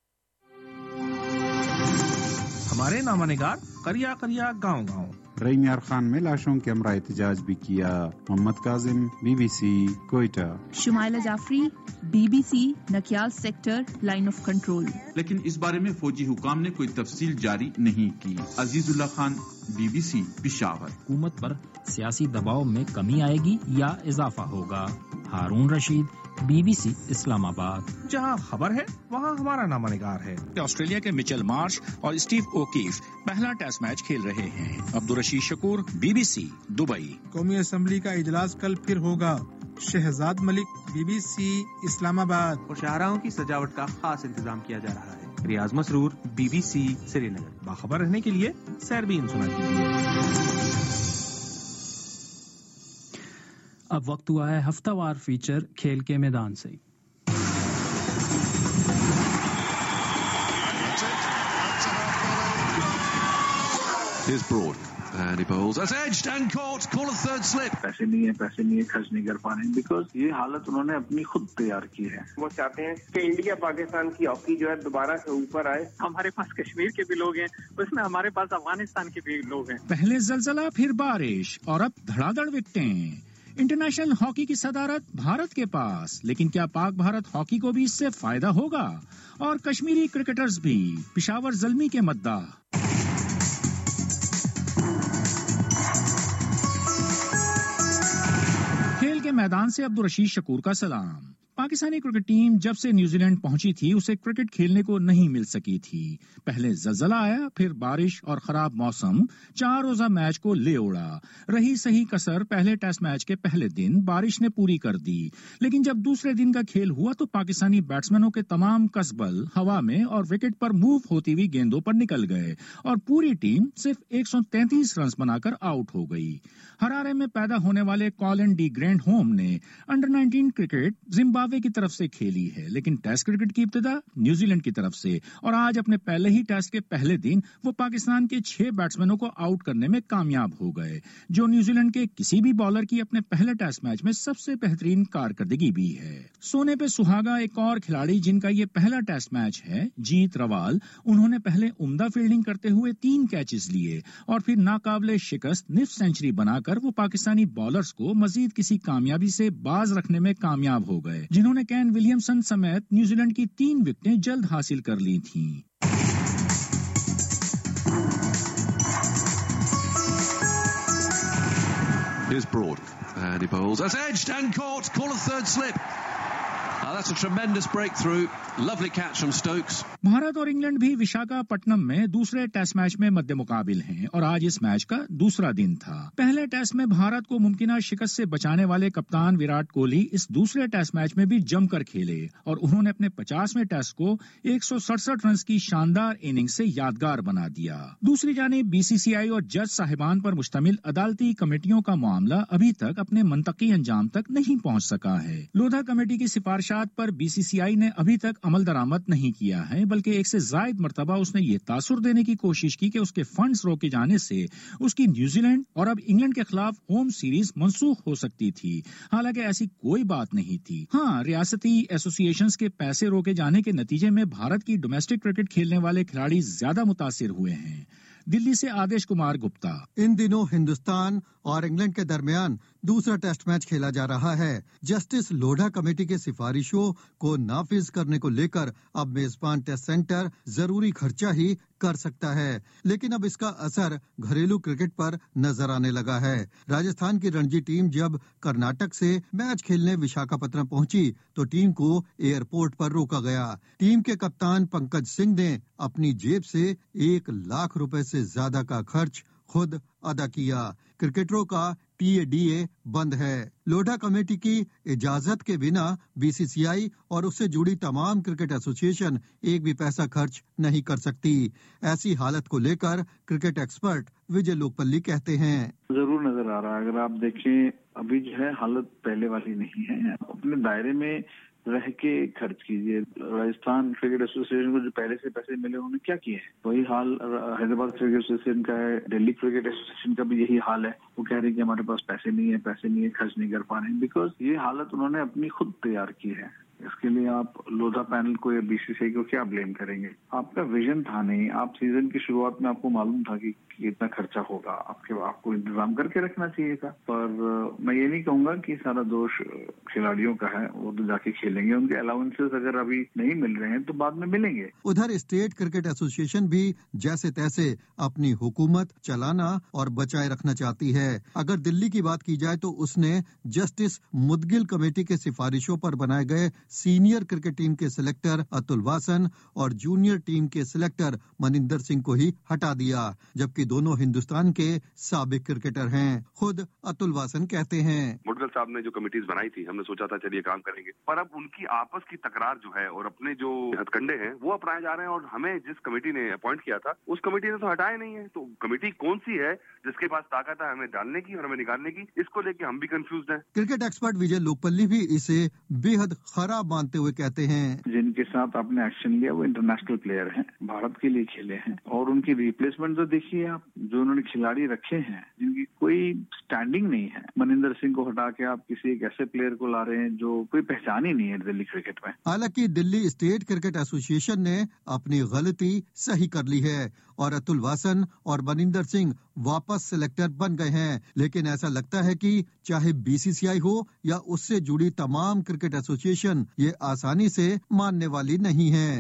ہمارے نامہ نگار کریا کریا گاؤں گاؤں۔ رحیم یار خان میں لاشوں کے ہمراہ احتجاج بھی کیا۔ Muhammad Kazim, B B C, Quetta. Shumaila Jafri, B B C, Nakyal sector, line of control. لیکن اس بارے میں فوجی حکام نے کوئی تفصیل جاری نہیں کی۔ Aziz Ullah Khan, B B C, Peshawar. حکومت پر سیاسی دباؤ میں کمی آئے گی یا اضافہ ہوگا؟ Haroon Rashid, B B C, Islamabad. جہاں خبر ہے وہاں ہمارا نامہ نگار ہے۔ آسٹریلیا کے مچل مارش اور اسٹیو اوکیف پہلا ٹیسٹ میچ کھیل رہے ہیں۔ Abdul Rashid Shakoor, B B C, Dubai. قومی اسمبلی کا اجلاس کل پھر ہوگا۔ Shahzad Malik, B B C, Islamabad. اور شاہراہوں کی سجاوٹ کا خاص انتظام کیا جا رہا ہے۔ Riaz Masroor, B B C, Srinagar. باخبر رہنے کے لیے سیربین سنا کیجیے۔ اب وقت ہوا ہے ہفتہ وار فیچر کھیل کے میدان سے۔ Here's Broad, and he bowls. That's edged and caught. Call a third slip. پیسے نہیں ہے، پیسے نہیں ہے، خرچ نہیں کر پا رہے ہیں بیکاز یہ حالت انہوں نے اپنی خود تیار کی ہے۔ وہ چاہتے ہیں کہ انڈیا پاکستان کی ہاکی جو ہے دوبارہ سے اوپر آئے۔ ہمارے پاس کشمیر کے بھی لوگ ہیں، اس میں ہمارے پاس افغانستان کے بھی لوگ ہیں۔ پہلے زلزلہ، پھر بارش اور اب دھڑا دھڑ وکٹیں۔ انٹرنیشنل ہاکی کی صدارت بھارت کے پاس، لیکن کیا پاک بھارت ہاکی کو بھی اس سے فائدہ ہوگا؟ اور کشمیری کرکٹرز بھی پشاور زلمی کے مداح۔ کھیل کے میدان سے عبدالرشید شکور کا سلام۔ پاکستانی کرکٹ ٹیم جب سے نیوزی لینڈ پہنچی تھی اسے کرکٹ کھیلنے کو نہیں مل سکی تھی۔ پہلے زلزلہ آیا، پھر بارش اور خراب موسم چار روزہ میچ کو لے اڑا۔ رہی صحیح کسر پہلے ٹیسٹ میچ کے پہلے دن بارش نے پوری کر دی، لیکن جب دوسرے دن کا کھیل ہوا تو پاکستانی بیٹسمینوں کے تمام کسبل ہوا میں اور وکٹ پر موو ہوتی ہوئی گیندوں پر نکل گئے اور پوری ٹیم صرف ایک سو تینتیس رنز بنا کر آؤٹ ہو گئی۔ ہرارے میں پیدا ہونے والے کالن ڈی گرینڈ ہوم نے انڈر نائنٹین کرکٹ زمبابوے کی طرف سے کھیلی ہے، لیکن ٹیسٹ کرکٹ کی ابتدا نیوزی لینڈ کی طرف سے، اور آج اپنے پہلے ہی ٹیسٹ کے پہلے دن وہ پاکستان کے چھ بیٹسمینوں کو آؤٹ کرنے میں کامیاب ہو گئے، جو نیوزی لینڈ کے کسی بھی بالر کی اپنے پہلے ٹیسٹ میچ میں سب سے بہترین کارکردگی بھی ہے۔ سونے پہ سہاگا ایک اور کھلاڑی جن کا یہ پہلا ٹیسٹ میچ ہے، جیت روال، انہوں نے پہلے عمدہ فیلڈنگ کرتے ہوئے تین کیچز لیے اور پھر ناقابل شکست نصف سینچری بنا کر وہ پاکستانی بالرز کو مزید کسی کامیابی سے باز رکھنے میں کامیاب ہو گئے، جنہوں نے کین ولیمسن سمیت نیوزی لینڈ کی تین وکٹیں جلد حاصل کر لی تھیں۔ Here's Broad, and he bowls. That's edged and caught. Call a third slip. that's a tremendous breakthrough. Lovely catch from Stokes. Bharat और इंग्लैंड भी विशाखापट्टनम में दूसरे टेस्ट मैच में मध्य मुकाबिल हैं और आज इस मैच का दूसरा दिन था। पहले टेस्ट में भारत को मुमकिना शिकस्त से बचाने वाले कप्तान विराट कोहली इस दूसरे टेस्ट मैच में भी जमकर खेले और उन्होंने अपने पचासवें टेस्ट को एक सौ सड़सठ रन की शानदार इनिंग से यादगार बना दिया। दूसरी जानिब बीसीसीआई और जज साहिबान पर मुश्तमिल अदालती कमेटियों का मामला अभी तक अपने मंतकी अंजाम तक नहीं पहुंच सका है। लोधा कमेटी की सिफारिशात पर बीसीसीआई ने अभी तक अमल दरामद नहीं किया है, बल्कि एक से जायद मरतबा उसने ये तासुर देने की कोशिश की कि उसके फंड्स रोके जाने से उसकी न्यूजीलैंड और अब इंग्लैंड के खिलाफ होम सीरीज मंसूख हो सकती थी। हालांकि ऐसी कोई बात नहीं थी। हाँ, रियासती एसोसिएशंस के पैसे रोके जाने के नतीजे में भारत की डोमेस्टिक क्रिकेट खेलने वाले खिलाड़ी ज्यादा मुतासिर हुए हैं। दिल्ली से आदेश कुमार गुप्ता। इन दिनों हिंदुस्तान और इंग्लैंड के दरमियान दूसरा टेस्ट मैच खेला जा रहा है। जस्टिस लोढ़ा कमेटी के सिफारिशों को नाफिज करने को लेकर अब मेजबान टेस्ट सेंटर जरूरी खर्चा ही कर सकता है, लेकिन अब इसका असर घरेलू क्रिकेट पर नजर आने लगा है। राजस्थान की रणजी टीम जब कर्नाटक से मैच खेलने विशाखापट्टनम पहुंची तो टीम को एयरपोर्ट पर रोका गया। टीम के कप्तान पंकज सिंह ने अपनी जेब से एक लाख रुपए से ज्यादा का खर्च खुद अदा किया। क्रिकेटरों का टीएडीए बंद है। लोढ़ा कमेटी की इजाजत के बिना बीसीसीआई और उससे जुड़ी तमाम क्रिकेट एसोसिएशन एक भी पैसा खर्च नहीं कर सकती। ऐसी हालत को लेकर क्रिकेट एक्सपर्ट विजय लोकपल्ली कहते हैं, जरूर नजर आ रहा है। अगर आप देखें अभी जो है हालत पहले वाली नहीं है। अपने दायरे में रह के खर्च कीजिए। राजस्थान क्रिकेट एसोसिएशन को जो पहले से पैसे मिले उन्होंने क्या किए हैं, वही हाल हैदराबाद क्रिकेट एसोसिएशन का है। दिल्ली क्रिकेट एसोसिएशन का भी यही हाल है। वो कह रहे हैं कि हमारे पास पैसे नहीं है, पैसे नहीं है, खर्च नहीं कर पा रहे हैं, बिकॉज ये हालत उन्होंने अपनी खुद तैयार की है। इसके लिए आप लोधा पैनल को या बीसीसीआई को क्या ब्लेम करेंगे? आपका विजन था नहीं। आप सीजन की शुरुआत में आपको मालूम था कि इतना खर्चा होगा, आपके आपको इंतजाम करके रखना चाहिए था। पर मैं ये नहीं कहूंगा कि सारा दोष खिलाड़ियों का है, वो तो जाके खेलेंगे। उनके अलाउंसेस अगर अभी नहीं मिल रहे हैं तो बाद में मिलेंगे। उधर स्टेट क्रिकेट एसोसिएशन भी जैसे तैसे अपनी हुकूमत चलाना और बचाए रखना चाहती है। अगर दिल्ली की बात की जाए तो उसने जस्टिस मुदगिल कमेटी के सिफारिशों पर बनाए गए सीनियर क्रिकेट टीम के सिलेक्टर अतुल वासन और जूनियर टीम के सिलेक्टर मनिंदर सिंह को ही हटा दिया, जबकि दोनों हिंदुस्तान के साबिक क्रिकेटर हैं। खुद अतुल वासन कहते हैं, मुदगल साहब ने जो कमेटीज बनाई थी, हमने सोचा था चलिए काम करेंगे, पर अब उनकी आपस की तकरार जो है और अपने जो हथकंडे हैं वो अपनाए जा रहे हैं। और हमें जिस कमेटी ने अपॉइंट किया था उस कमेटी ने तो हटाया नहीं है। तो कमेटी कौन सी है जिसके पास ताकत है हमें डालने की और हमें निकालने की? इसको लेके हम भी कंफ्यूज हैं। क्रिकेट एक्सपर्ट विजय लोकपल्ली भी इसे बेहद खराब मानते हुए कहते हैं, जिनके साथ आपने एक्शन लिया वो इंटरनेशनल प्लेयर हैं, भारत के लिए खेले हैं, और उनकी रिप्लेसमेंट तो देखिए आप, जो उन्होंने खिलाड़ी रखे हैं जिनकी कोई स्टैंडिंग नहीं है। मनिंदर सिंह को हटा के आप किसी एक ऐसे प्लेयर को ला रहे हैं जो कोई पहचान ही नहीं है दिल्ली क्रिकेट में। हालांकि दिल्ली स्टेट क्रिकेट एसोसिएशन ने अपनी गलती सही कर ली है और अतुल वासन और मनिंदर सिंह वापस सिलेक्टर बन गए हैं, लेकिन ऐसा लगता है कि चाहे बीसीसीआई हो या उससे जुड़ी तमाम क्रिकेट एसोसिएशन ये आसानी से मानने वाली नहीं है।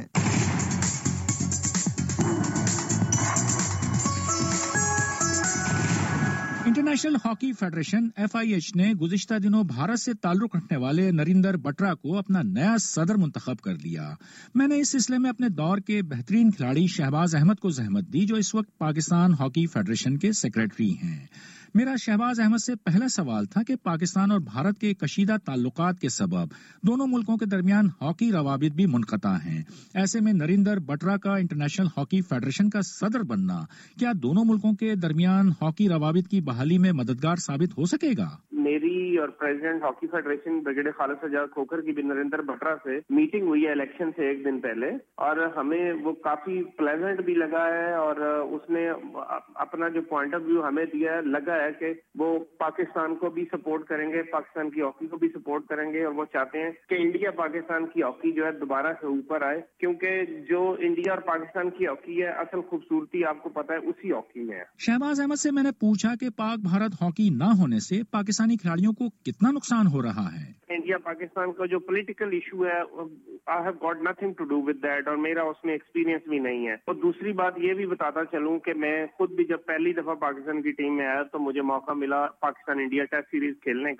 International hockey federation F I H ने गुज़िश्ता दिनों भारत से ताल्लुक रखने वाले नरिंदर बत्रा को अपना नया सदर मुंतखब कर लिया। मैंने इस सिलसिले में अपने दौर के बेहतरीन खिलाड़ी शहबाज अहमद को जहमत दी, जो इस वक्त पाकिस्तान हॉकी फेडरेशन के सेक्रेटरी हैं। मेरा शहबाज अहमद से पहला सवाल था कि पाकिस्तान और भारत के कशीदा ताल्लुकात के सबब दोनों मुल्कों के दरमियान हॉकी रवाबित भी मुनक़ता हैं। ऐसे में नरिंदर बत्रा का इंटरनेशनल हॉकी फेडरेशन का सदर बनना क्या दोनों मुल्कों के दरमियान हॉकी रवाबित की बहाली में मददगार साबित हो सकेगा? मेरी और president hockey federation brigadier Khalid Sajjad Khokhar की भी नरेंद्र बत्रा से मीटिंग हुई है इलेक्शन से एक दिन पहले, और हमें वो काफी प्लेजेंट भी लगा है और उसने अपना जो पॉइंट ऑफ व्यू हमें दिया है, लगा है कि वो पाकिस्तान को भी सपोर्ट करेंगे, पाकिस्तान की हॉकी को भी सपोर्ट करेंगे, और वो चाहते हैं कि इंडिया पाकिस्तान की हॉकी जो है दोबारा से ऊपर आए, क्योंकि जो इंडिया और पाकिस्तान की हॉकी है असल खूबसूरती आपको पता है उसी हॉकी में है। शहबाज अहमद से मैंने पूछा कि पाक भारत हॉकी न होने से पाकिस्तानी खिलाड़ियों को कितना नुकसान हो रहा है। इंडिया पाकिस्तान का जो पॉलिटिकल इशू है, I have got nothing to do with that, और मेरा उसमें एक्सपीरियंस भी नहीं है। और दूसरी बात ये भी बताता चलूं कि मैं खुद भी जब पहली दफा पाकिस्तान की टीम में आया तो मुझे मौका मिला पाकिस्तान इंडिया टेस्ट सीरीज खेलने का,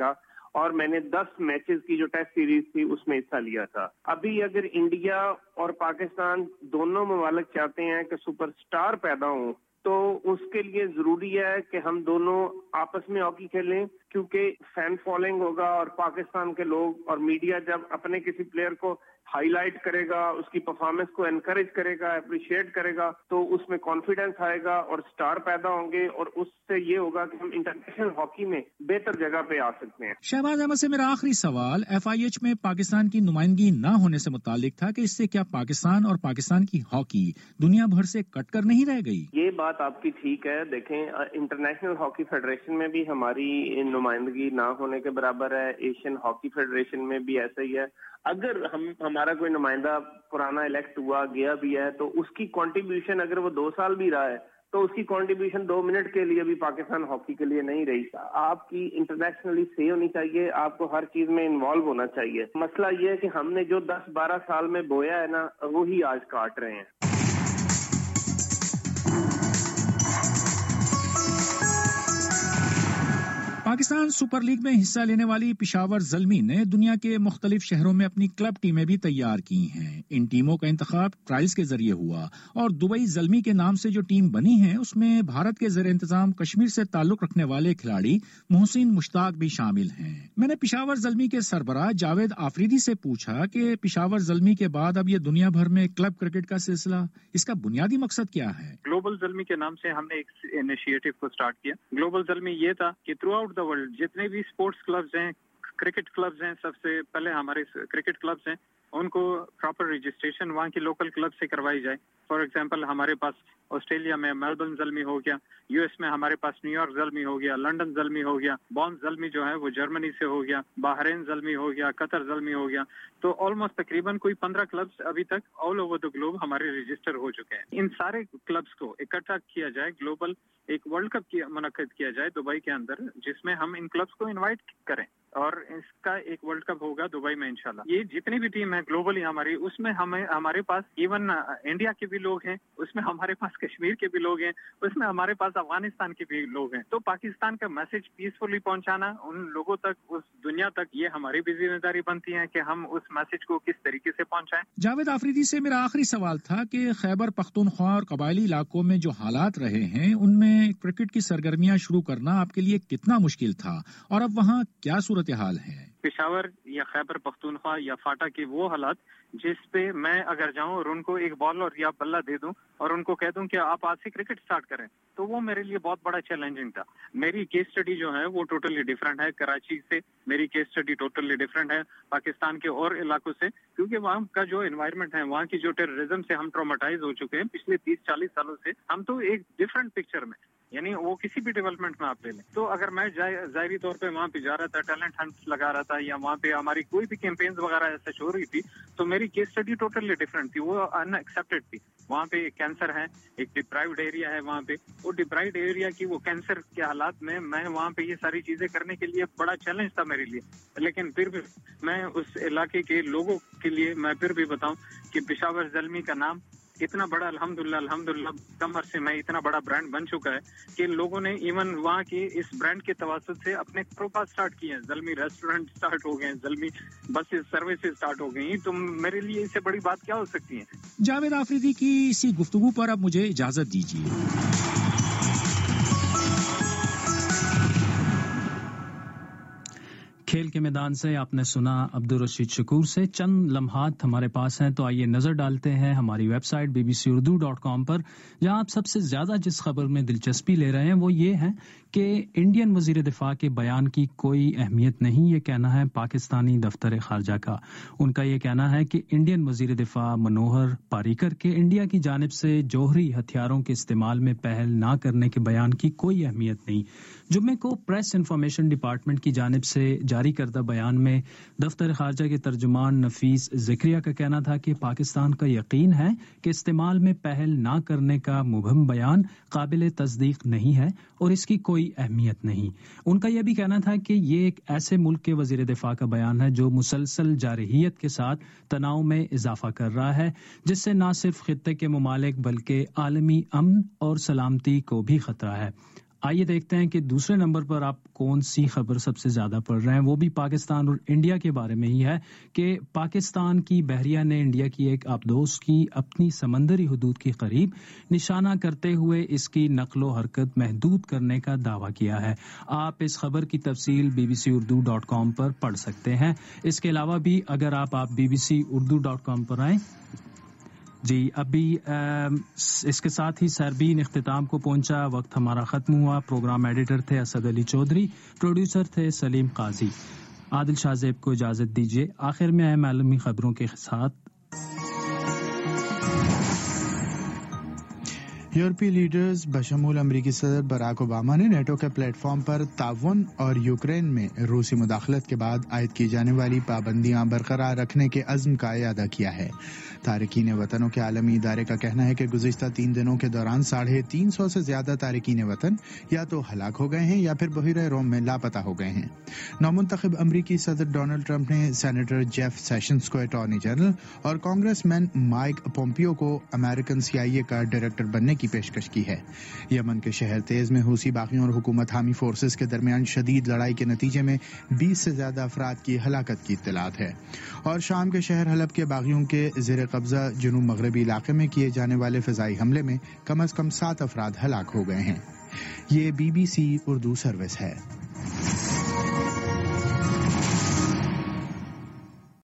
اور میں نے دس میچز کی جو ٹیسٹ سیریز تھی اس میں حصہ لیا تھا. ابھی اگر انڈیا اور پاکستان دونوں ممالک چاہتے ہیں کہ سپر اسٹار پیدا ہوں تو اس کے لیے ضروری ہے کہ ہم دونوں آپس میں ہاکی کھیلیں, کیونکہ فین فالوئنگ ہوگا اور پاکستان کے لوگ اور میڈیا جب اپنے کسی پلیئر کو ہائی لائٹ کرے گا, اس کی پرفارمنس کو انکریج کرے گا, اپریشیٹ کرے گا, تو اس میں کانفیڈنس آئے گا اور سٹار پیدا ہوں گے, اور اس سے یہ ہوگا کہ ہم انٹرنیشنل ہاکی میں بہتر جگہ پہ آ سکتے ہیں. شہباز احمد سے میرا آخری سوال ایف آئی ایچ میں پاکستان کی نمائندگی نہ ہونے سے متعلق تھا کہ اس سے کیا پاکستان اور پاکستان کی ہاکی دنیا بھر سے کٹ کر نہیں رہ گئی؟ یہ بات آپ کی ٹھیک ہے. دیکھیں, انٹرنیشنل ہاکی فیڈریشن میں بھی ہماری نمائندگی نہ ہونے کے برابر ہے, ایشین ہاکی فیڈریشن میں بھی ایسا ہی ہے. اگر ہم ہمارا کوئی نمائندہ پرانا الیکٹ ہوا گیا بھی ہے تو اس کی کنٹریبیوشن اگر وہ دو سال بھی رہا ہے تو اس کی کنٹریبیوشن دو منٹ کے لیے بھی پاکستان ہاکی کے لیے نہیں رہی. آپ کی انٹرنیشنلی صحیح ہونی چاہیے, آپ کو ہر چیز میں انوالو ہونا چاہیے. مسئلہ یہ ہے کہ ہم نے جو دس بارہ سال میں بویا ہے نا, وہی آج کاٹ رہے ہیں. پاکستان سپر لیگ میں حصہ لینے والی پشاور زلمی نے دنیا کے مختلف شہروں میں اپنی کلب ٹیمیں بھی تیار کی ہیں. ان ٹیموں کا انتخاب ٹرائلز کے ذریعے ہوا اور دبئی زلمی کے نام سے جو ٹیم بنی ہے اس میں بھارت کے زیر انتظام کشمیر سے تعلق رکھنے والے کھلاڑی محسن مشتاق بھی شامل ہیں. میں نے پشاور زلمی کے سربراہ جاوید آفریدی سے پوچھا کہ پشاور زلمی کے بعد اب یہ دنیا بھر میں کلب کرکٹ کا سلسلہ, اس کا بنیادی مقصد کیا ہے؟ گلوبل زلمی کے نام سے ہم نے ایک انیشیٹو کو سٹارٹ کیا. گلوبل زلمی یہ تھا کہ تھرو آؤٹ دا ورلڈ جتنے بھی اسپورٹس کلبز ہیں, کرکٹ کلبز ہیں, سب سے پہلے ہمارے کرکٹ کلبز ہیں, ان کو پراپر رجسٹریشن وہاں کی لوکل کلب سے کروائی جائے. فار ایگزامپل ہمارے پاس آسٹریلیا میں میلبرن زلمی ہو گیا, یو ایس میں ہمارے پاس نیو یارک زلمی ہو گیا, لنڈن زلمی ہو گیا, بون زلمی جو ہے وہ جرمنی سے ہو گیا, بحرین زلمی ہو گیا, قطر زلمی ہو گیا. تو آلموسٹ تقریباً کوئی پندرہ کلبز ابھی تک آل اوور دا گلوب ہمارے رجسٹر ہو چکے ہیں. ان سارے کلبز کو اکٹھا کیا جائے, گلوبل ایک ورلڈ کپ منعقد کیا جائے دبئی کے اندر, جس میں ہم ان کلبز کو انوائٹ کریں, اور اس کا ایک ورلڈ کپ ہوگا دبئی میں انشاءاللہ. یہ جتنی بھی ٹیم ہے گلوبلی ہماری, اس میں ہمیں ہمارے پاس ایون انڈیا کے بھی لوگ ہیں, اس میں ہمارے پاس کشمیر کے بھی لوگ ہیں, اس میں ہمارے پاس افغانستان کے بھی لوگ ہیں. تو پاکستان کا میسج پیسفلی پہنچانا ان لوگوں تک, اس دنیا تک, یہ ہماری بھی ذمہ داری بنتی ہے کہ ہم اس میسج کو کس طریقے سے پہنچائیں. جاوید آفریدی سے میرا آخری سوال تھا کہ خیبر پختونخوا اور قبائلی علاقوں میں جو حالات رہے ہیں ان میں کرکٹ کی سرگرمیاں شروع کرنا آپ کے لیے کتنا مشکل تھا, اور اب وہاں کیا صورتحال ہے؟ پشاور یا خیبر پختونخوا یا فاٹا کے وہ حالات جس پہ میں اگر جاؤں اور ان کو ایک بال اور یا بلہ دے دوں اور ان کو کہہ دوں کہ آپ آج سے کرکٹ سٹارٹ کریں, تو وہ میرے لیے بہت بڑا چیلنجنگ تھا. میری کیس اسٹڈی جو ہے وہ ٹوٹلی ڈفرینٹ ہے کراچی سے, میری کیس اسٹڈی ٹوٹلی ڈفرینٹ ہے پاکستان کے اور علاقوں سے, کیونکہ وہاں کا جو انوائرمنٹ ہے, وہاں کی جو ٹیررزم سے ہم ٹرامیٹائز ہو چکے ہیں پچھلے تیس چالیس سالوں سے, ہم تو ایک ڈفرینٹ پکچر میں, یعنی وہ کسی بھی ڈیولپمنٹ میں آپ لے لیں. تو اگر میں ظاہری طور پہ وہاں پہ جا رہا تھا, ٹیلنٹ ہنٹ لگا رہا تھا, یا وہاں پہ ہماری کوئی بھی کیمپینز وغیرہ ایسے ہو رہی تھی, تو میری کیس اسٹڈی ٹوٹلی ڈفرینٹ تھی, وہ ان ایکسیپٹڈ تھی. وہاں پہ کینسر ہے, ایک ڈپرائیوڈ ایریا ہے وہاں پہ, وہ ڈپرائیوڈ ایریا کی وہ کینسر کے حالات میں میں وہاں پہ یہ ساری چیزیں کرنے کے لیے بڑا چیلنج تھا میرے لیے. لیکن پھر بھی میں اس علاقے کے لوگوں کے لیے میں پھر بھی بتاؤں کہ پشاور زلمی کا نام اتنا بڑا الحمدللہ الحمدللہ کم عرصے میں اتنا بڑا برانڈ بن چکا ہے کہ لوگوں نے ایون وہاں کے اس برانڈ کے توسط سے اپنے کاروبار سٹارٹ کیے ہیں. زلمی ریسٹورنٹ سٹارٹ ہو گئے ہیں, زلمی بسز سروسز سٹارٹ ہو گئی ہیں. تو میرے لیے اس سے بڑی بات کیا ہو سکتی ہے؟ جاوید آفریدی کی اسی گفتگو پر اب مجھے اجازت دیجیے. کھیل کے میدان سے آپ نے سنا عبدالرشید شکور سے. چند لمحات ہمارے پاس ہیں تو آئیے نظر ڈالتے ہیں ہماری website B B C Urdu dot com پر, جہاں آپ سب سے زیادہ جس خبر میں دلچسپی لے رہے ہیں وہ یہ ہے کہ انڈین وزیر دفاع کے بیان کی کوئی اہمیت نہیں, یہ کہنا ہے پاکستانی دفتر خارجہ کا. ان کا یہ کہنا ہے کہ انڈین وزیر دفاع منوہر پاریکر کے انڈیا کی جانب سے جوہری ہتھیاروں کے استعمال میں پہل نہ کرنے کے بیان کی کوئی اہمیت نہیں. جمعے کو پریس انفارمیشن ڈپارٹمنٹ کی جانب سے جاری کردہ بیان میں دفتر خارجہ کے ترجمان نفیس ذکریہ کا کہنا تھا کہ پاکستان کا یقین ہے کہ استعمال میں پہل نہ کرنے کا مبہم بیان قابل تصدیق نہیں ہے اور اس کی کوئی اہمیت نہیں. ان کا یہ بھی کہنا تھا کہ یہ ایک ایسے ملک کے وزیر دفاع کا بیان ہے جو مسلسل جارحیت کے ساتھ تناؤ میں اضافہ کر رہا ہے, جس سے نہ صرف خطے کے ممالک بلکہ عالمی امن اور سلامتی کو بھی خطرہ ہے. آئیے دیکھتے ہیں کہ دوسرے نمبر پر آپ کون سی خبر سب سے زیادہ پڑھ رہے ہیں. وہ بھی پاکستان اور انڈیا کے بارے میں ہی ہے کہ پاکستان کی بحریہ نے انڈیا کی ایک آبدوز کی اپنی سمندری حدود کے قریب نشانہ کرتے ہوئے اس کی نقل و حرکت محدود کرنے کا دعویٰ کیا ہے. آپ اس خبر کی تفصیل B B C Urdu dot com پر پڑھ سکتے ہیں. اس کے علاوہ بھی اگر آپ آپ B B C Urdu dot com پر آئیں. جی ابھی اس کے ساتھ ہی سربین اختتام کو پہنچا. وقت ہمارا ختم ہوا. پروگرام ایڈیٹر تھے اسد علی چودھری، پروڈیوسر تھے سلیم قاضی. عادل شاہ زیب کو اجازت دیجیے. آخر میں اہم عالمی خبروں کے ساتھ یورپی لیڈرز بشمول امریکی صدر براک اوباما نے نیٹو کے پلیٹ فارم پر تعاون اور یوکرین میں روسی مداخلت کے بعد عائد کی جانے والی پابندیاں برقرار رکھنے کے عزم کا اعادہ کیا ہے. تارکین وطنوں کے عالمی ادارے کا کہنا ہے کہ گزشتہ تین دنوں کے دوران ساڑھے تین سو سے زیادہ تارکین وطن یا تو ہلاک ہو گئے ہیں یا پھر بحیرہ روم میں لاپتہ ہو گئے ہیں. نومنتخب امریکی صدر ڈونلڈ ٹرمپ نے سینیٹر جیف سیشنز کو اٹارنی جنرل اور کانگریس مین مائک پومپیو کو امریکن سی آئی اے کا ڈائریکٹر بننے کی پیشکش کی ہے. یمن کے شہر تیز میں حوثی باغیوں اور حکومت حامی فورسز کے درمیان شدید لڑائی کے نتیجے میں بیس سے زیادہ افراد کی ہلاکت کی اطلاعات ہے. اور شام کے شہر حلب کے باغیوں کے زیر قبضہ جنوب مغربی علاقے میں کیے جانے والے فضائی حملے میں کم از کم سات افراد ہلاک ہو گئے ہیں. یہ B B C Urdu service ہے.